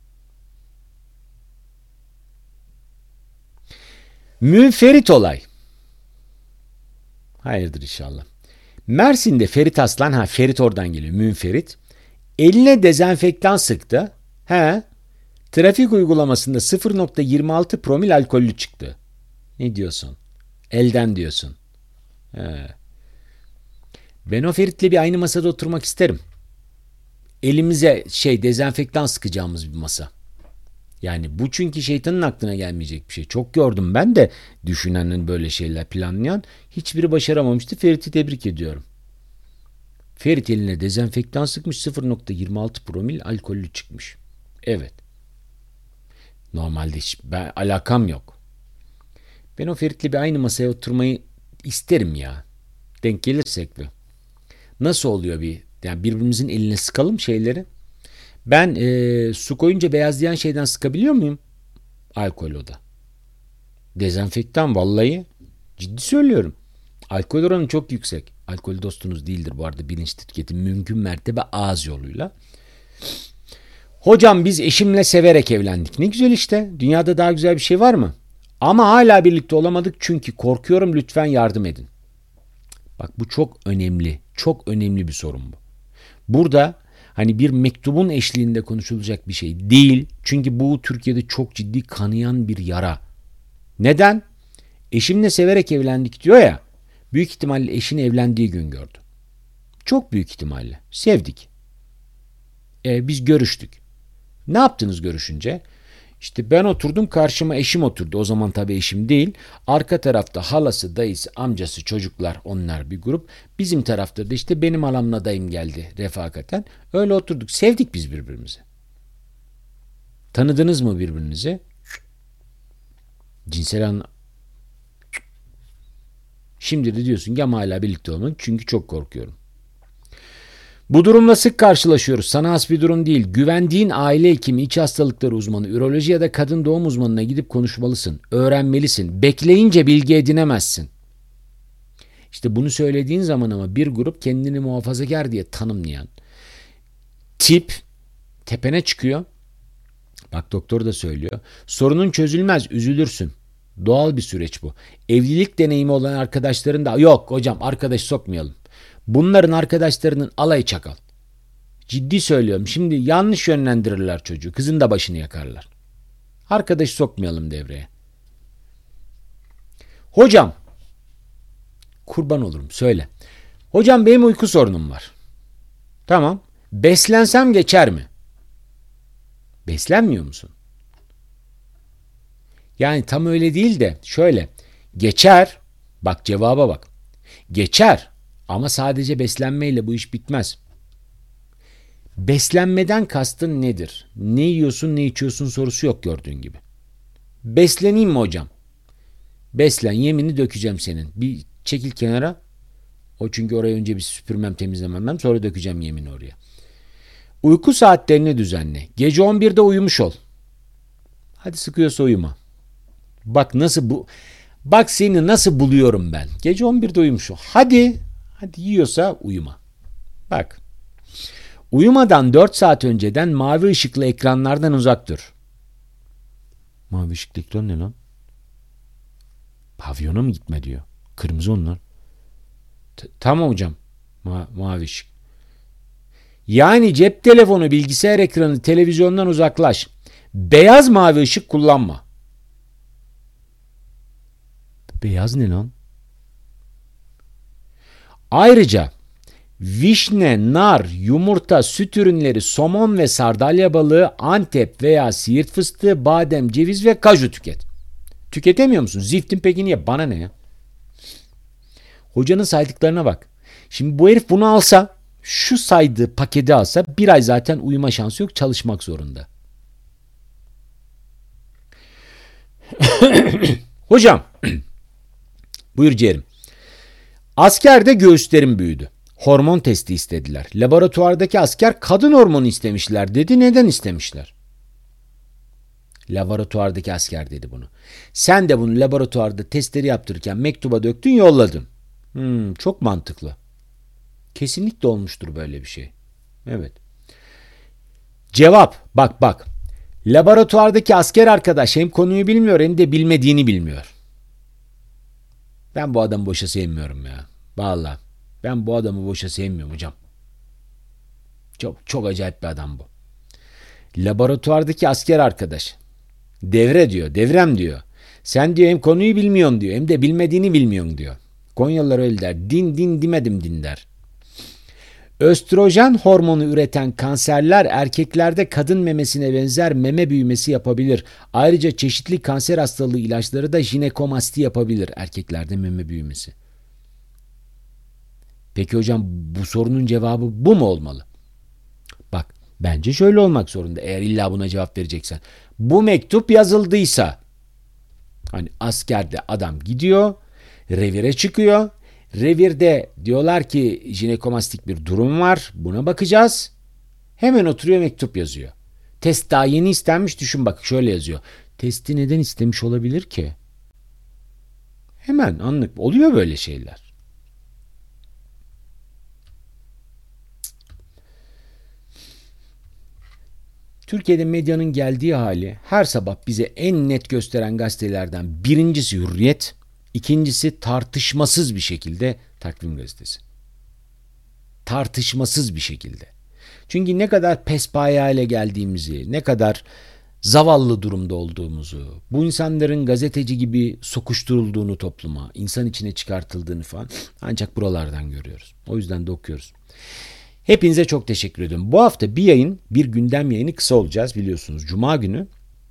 Münferit olay. Hayırdır inşallah. Mersin'de Ferit Aslan, ha Ferit oradan geliyor, münferit. Eline dezenfektan sıktı. He. Trafik uygulamasında sıfır nokta yirmi altı promil alkollü çıktı. Ne diyorsun? Elden diyorsun. He. Ben o Ferit'le bir aynı masada oturmak isterim. Elimize şey dezenfektan sıkacağımız bir masa. Yani bu çünkü şeytanın aklına gelmeyecek bir şey. Çok gördüm ben de düşünenin böyle şeyler planlayan. Hiçbiri başaramamıştı. Ferit'i tebrik ediyorum. Ferit eline dezenfektan sıkmış, sıfır nokta yirmi altı promil alkollü çıkmış. Evet. Normalde hiç ben, alakam yok. Ben o Ferit'le bir aynı masaya oturmayı isterim ya. Denk gelirsek bir. Nasıl oluyor bir? Yani birbirimizin eline sıkalım şeyleri. Ben e, su koyunca beyazlayan şeyden sıkabiliyor muyum? Alkol o da. Dezenfektan vallahi. Ciddi söylüyorum. Alkol oranı çok yüksek. Alkol dostunuz değildir bu arada. Bilinçli tüketim mümkün mertebe ağız yoluyla. Hocam biz eşimle severek evlendik. Ne güzel işte. Dünyada daha güzel bir şey var mı? Ama hala birlikte olamadık çünkü korkuyorum, lütfen yardım edin. Bak bu çok önemli. Çok önemli bir sorun bu. Burada hani bir mektubun eşliğinde konuşulacak bir şey değil. Çünkü bu Türkiye'de çok ciddi kanayan bir yara. Neden? Eşimle severek evlendik diyor ya. Büyük ihtimalle eşini evlendiği gün gördü. Çok büyük ihtimalle. Sevdik. E, biz görüştük. Ne yaptınız görüşünce? İşte ben oturdum, karşıma eşim oturdu. O zaman tabii eşim değil. Arka tarafta halası, dayısı, amcası, çocuklar, onlar bir grup. Bizim tarafta da işte benim halamla dayım geldi refakaten. Öyle oturduk. Sevdik biz birbirimizi. Tanıdınız mı birbirinizi? Cinsel an... Şimdi de diyorsun ki ama hala birlikte olmak çünkü çok korkuyorum. Bu durumla sık karşılaşıyoruz. Sana has bir durum değil. Güvendiğin aile hekimi, iç hastalıkları uzmanı, üroloji ya da kadın doğum uzmanına gidip konuşmalısın. Öğrenmelisin. Bekleyince bilgi edinemezsin. İşte bunu söylediğin zaman ama bir grup kendini muhafazakar diye tanımlayan tip tepene çıkıyor. Bak doktor da söylüyor. Sorunun çözülmez, üzülürsün. Doğal bir süreç bu. Evlilik deneyimi olan arkadaşların da yok hocam arkadaş sokmayalım. Bunların arkadaşlarının alayı çakal. Ciddi söylüyorum. Şimdi yanlış yönlendirirler çocuğu. Kızın da başını yakarlar. Arkadaş sokmayalım devreye. Hocam. Kurban olurum söyle. Hocam benim uyku sorunum var. Tamam. Beslensem geçer mi? Beslenmiyor musun? Yani tam öyle değil de şöyle. Geçer. Bak cevaba bak. Geçer. Ama sadece beslenmeyle bu iş bitmez. Beslenmeden kastın nedir? Ne yiyorsun, ne içiyorsun sorusu yok gördüğün gibi. Besleneyim mi hocam? Beslen, yemini dökeceğim senin. Bir çekil kenara. O çünkü oraya önce bir süpürmem, temizlemem. Sonra dökeceğim yemini oraya. Uyku saatlerini düzenle. Gece on birde uyumuş ol. Hadi sıkıyorsa uyuma. Bak nasıl bu... Bak seni nasıl buluyorum ben. Gece on birde uyumuş ol. Hadi. Hadi yiyorsa uyuma. Bak. Uyumadan dört saat önceden mavi ışıklı ekranlardan uzak dur. Mavi ışıklı ekran ne lan? Pavyona mı gitme diyor. Kırmızı onlar. T- tamam hocam. Ma- mavi ışık. Yani cep telefonu, bilgisayar ekranı, televizyondan uzaklaş. Beyaz mavi ışık kullanma. Beyaz ne lan? Ayrıca vişne, nar, yumurta, süt ürünleri, somon ve sardalya balığı, Antep veya Siirt fıstığı, badem, ceviz ve kaju tüket. Tüketemiyor musun? Ziftin peki niye? Bana ne ya? Hocanın saydıklarına bak. Şimdi bu herif bunu alsa, şu saydığı paketi alsa bir ay zaten uyuma şansı yok, çalışmak zorunda. Hocam, buyur ciğerim. Askerde göğüslerim büyüdü. Hormon testi istediler. Laboratuvardaki asker kadın hormonu istemişler dedi. Neden istemişler? Laboratuvardaki asker dedi bunu. Sen de bunu laboratuvarda testleri yaptırırken mektuba döktün, yolladın. Hmm, çok mantıklı. Kesinlikle olmuştur böyle bir şey. Evet. Cevap, bak bak. Laboratuvardaki asker arkadaş hem konuyu bilmiyor hem de bilmediğini bilmiyor. Ben bu adamı boşa sevmiyorum ya. Vallahi ben bu adamı boşa sevmiyorum hocam. Çok çok acayip bir adam bu. Laboratuvardaki asker arkadaş. Devre diyor, devrem diyor. Sen diyor hem konuyu bilmiyorsun diyor hem de bilmediğini bilmiyorsun diyor. Konyalılar öyle der. Din din demedim din der. Östrojen hormonu üreten kanserler erkeklerde kadın memesine benzer meme büyümesi yapabilir. Ayrıca çeşitli kanser hastalığı ilaçları da jinekomasti yapabilir erkeklerde meme büyümesi. Peki hocam bu sorunun cevabı bu mu olmalı? Bak bence şöyle olmak zorunda eğer illa buna cevap vereceksen. Bu mektup yazıldıysa hani askerde adam gidiyor, revire çıkıyor. Revirde diyorlar ki jinekomastik bir durum var. Buna bakacağız. Hemen oturuyor mektup yazıyor. Test daha yeni istenmiş. Düşün bak şöyle yazıyor. Testi neden istemiş olabilir ki? Hemen anlık oluyor böyle şeyler. Türkiye'de medyanın geldiği hali her sabah bize en net gösteren gazetelerden birincisi Hürriyet, ikincisi tartışmasız bir şekilde Takvim Gazetesi. Tartışmasız bir şekilde. Çünkü ne kadar pespaye hale geldiğimizi, ne kadar zavallı durumda olduğumuzu, bu insanların gazeteci gibi sokuşturulduğunu topluma, insan içine çıkartıldığını falan ancak buralardan görüyoruz. O yüzden de okuyoruz. Hepinize çok teşekkür ediyorum. Bu hafta bir yayın, bir gündem yayını kısa olacağız biliyorsunuz. Cuma günü.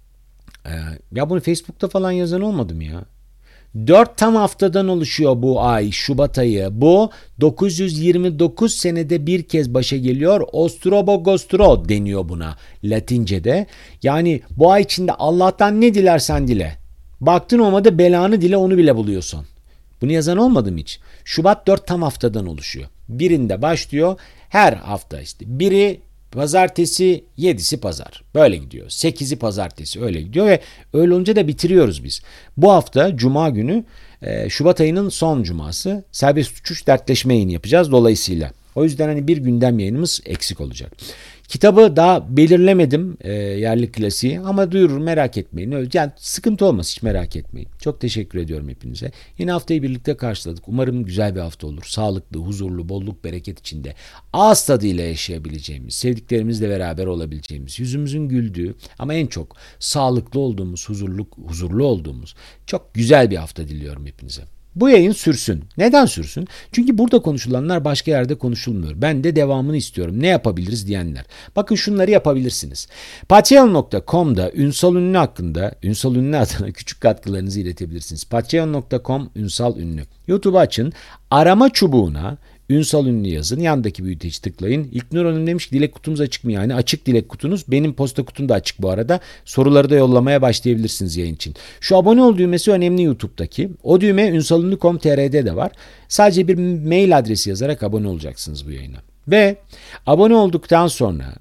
Ee, ya bunu Facebook'ta falan yazan olmadı mı ya? Dört tam haftadan oluşuyor bu ay, Şubat ayı. Bu dokuz yüz yirmi dokuz senede bir kez başa geliyor. Ostrobogostro deniyor buna Latince'de. Yani bu ay içinde Allah'tan ne dilersen dile. Baktın olmadı belanı dile onu bile buluyorsun. Bunu yazan olmadı mı hiç? Şubat dört tam haftadan oluşuyor. Birinde başlıyor. Her hafta işte. Biri pazartesi, yedisi pazar. Böyle gidiyor. Sekizi pazartesi öyle gidiyor ve öyle olunca da bitiriyoruz biz. Bu hafta Cuma günü Şubat ayının son cuması serbest uçuş dertleşme yayını yapacağız dolayısıyla. O yüzden hani bir gündem yayınımız eksik olacak. Kitabı daha belirlemedim e, yerli klasiği ama duyururum merak etmeyin. Yani sıkıntı olmaz hiç merak etmeyin. Çok teşekkür ediyorum hepinize. Yeni haftayı birlikte karşıladık. Umarım güzel bir hafta olur. Sağlıklı, huzurlu, bolluk, bereket içinde. Ağız tadıyla yaşayabileceğimiz, sevdiklerimizle beraber olabileceğimiz, yüzümüzün güldüğü ama en çok sağlıklı olduğumuz, huzurlu, huzurlu olduğumuz çok güzel bir hafta diliyorum hepinize. Bu yayın sürsün. Neden sürsün? Çünkü burada konuşulanlar başka yerde konuşulmuyor. Ben de devamını istiyorum. Ne yapabiliriz diyenler. Bakın şunları yapabilirsiniz. patreon nokta com'da Ünsal Ünlü hakkında, Ünsal Ünlü adına küçük katkılarınızı iletebilirsiniz. patreon nokta com Ünsal Ünlü. YouTube'u açın. Arama çubuğuna Ünsal Ünlü yazın. Yandaki büyüteci tıklayın. İlknur Hanım demiş ki dilek kutumuz açık mı yani? Açık dilek kutunuz. Benim posta kutum da açık bu arada. Soruları da yollamaya başlayabilirsiniz yayın için. Şu abone ol düğmesi önemli YouTube'daki. O düğme ünsalünlü nokta com nokta tr'de de var. Sadece bir mail adresi yazarak abone olacaksınız bu yayına. Ve abone olduktan sonra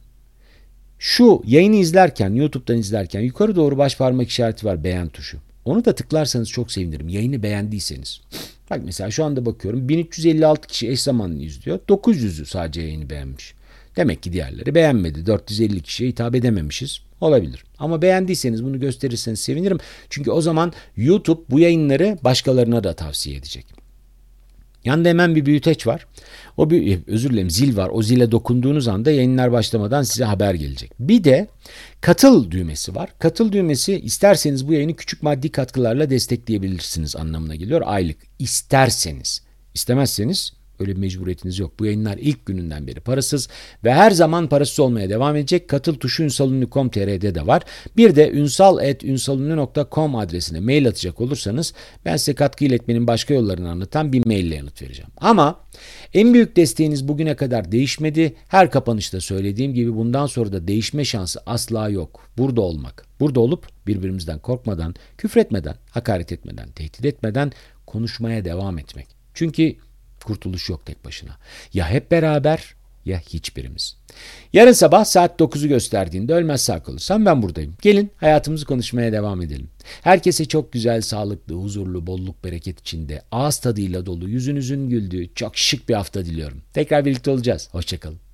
şu yayını izlerken, YouTube'dan izlerken yukarı doğru baş parmak işareti var, beğen tuşu. Onu da tıklarsanız çok sevinirim. Yayını beğendiyseniz. Bak mesela şu anda bakıyorum bin üç yüz elli altı kişi eş zamanlı izliyor. dokuz yüzü sadece yayını beğenmiş. Demek ki diğerleri beğenmedi. dört yüz elli kişiye hitap edememişiz. Olabilir. Ama beğendiyseniz bunu gösterirseniz sevinirim. Çünkü o zaman YouTube bu yayınları başkalarına da tavsiye edecek. Yanında hemen bir büyüteç var. O bir, özür dilerim zil var. O zile dokunduğunuz anda yayınlar başlamadan size haber gelecek. Bir de katıl düğmesi var. Katıl düğmesi isterseniz bu yayını küçük maddi katkılarla destekleyebilirsiniz anlamına geliyor. Aylık isterseniz. İstemezseniz öyle bir mecburiyetiniz yok. Bu yayınlar ilk gününden beri parasız ve her zaman parasız olmaya devam edecek. Katıl tuşu ünsalünlü nokta com nokta tr'de de var. Bir de ünsal at ünsalünlü nokta com adresine mail atacak olursanız ben size katkı iletmenin başka yollarını anlatan bir maille yanıt vereceğim. Ama en büyük desteğiniz bugüne kadar değişmedi. Her kapanışta söylediğim gibi bundan sonra da değişme şansı asla yok. Burada olmak. Burada olup birbirimizden korkmadan, küfretmeden, hakaret etmeden, tehdit etmeden konuşmaya devam etmek. Çünkü kurtuluş yok tek başına. Ya hep beraber ya hiçbirimiz. Yarın sabah saat dokuzu gösterdiğinde ölmez sağ kalırsam ben buradayım. Gelin hayatımızı konuşmaya devam edelim. Herkese çok güzel, sağlıklı, huzurlu, bolluk, bereket içinde, ağız tadıyla dolu, yüzünüzün güldüğü çok şık bir hafta diliyorum. Tekrar birlikte olacağız. Hoşça kalın.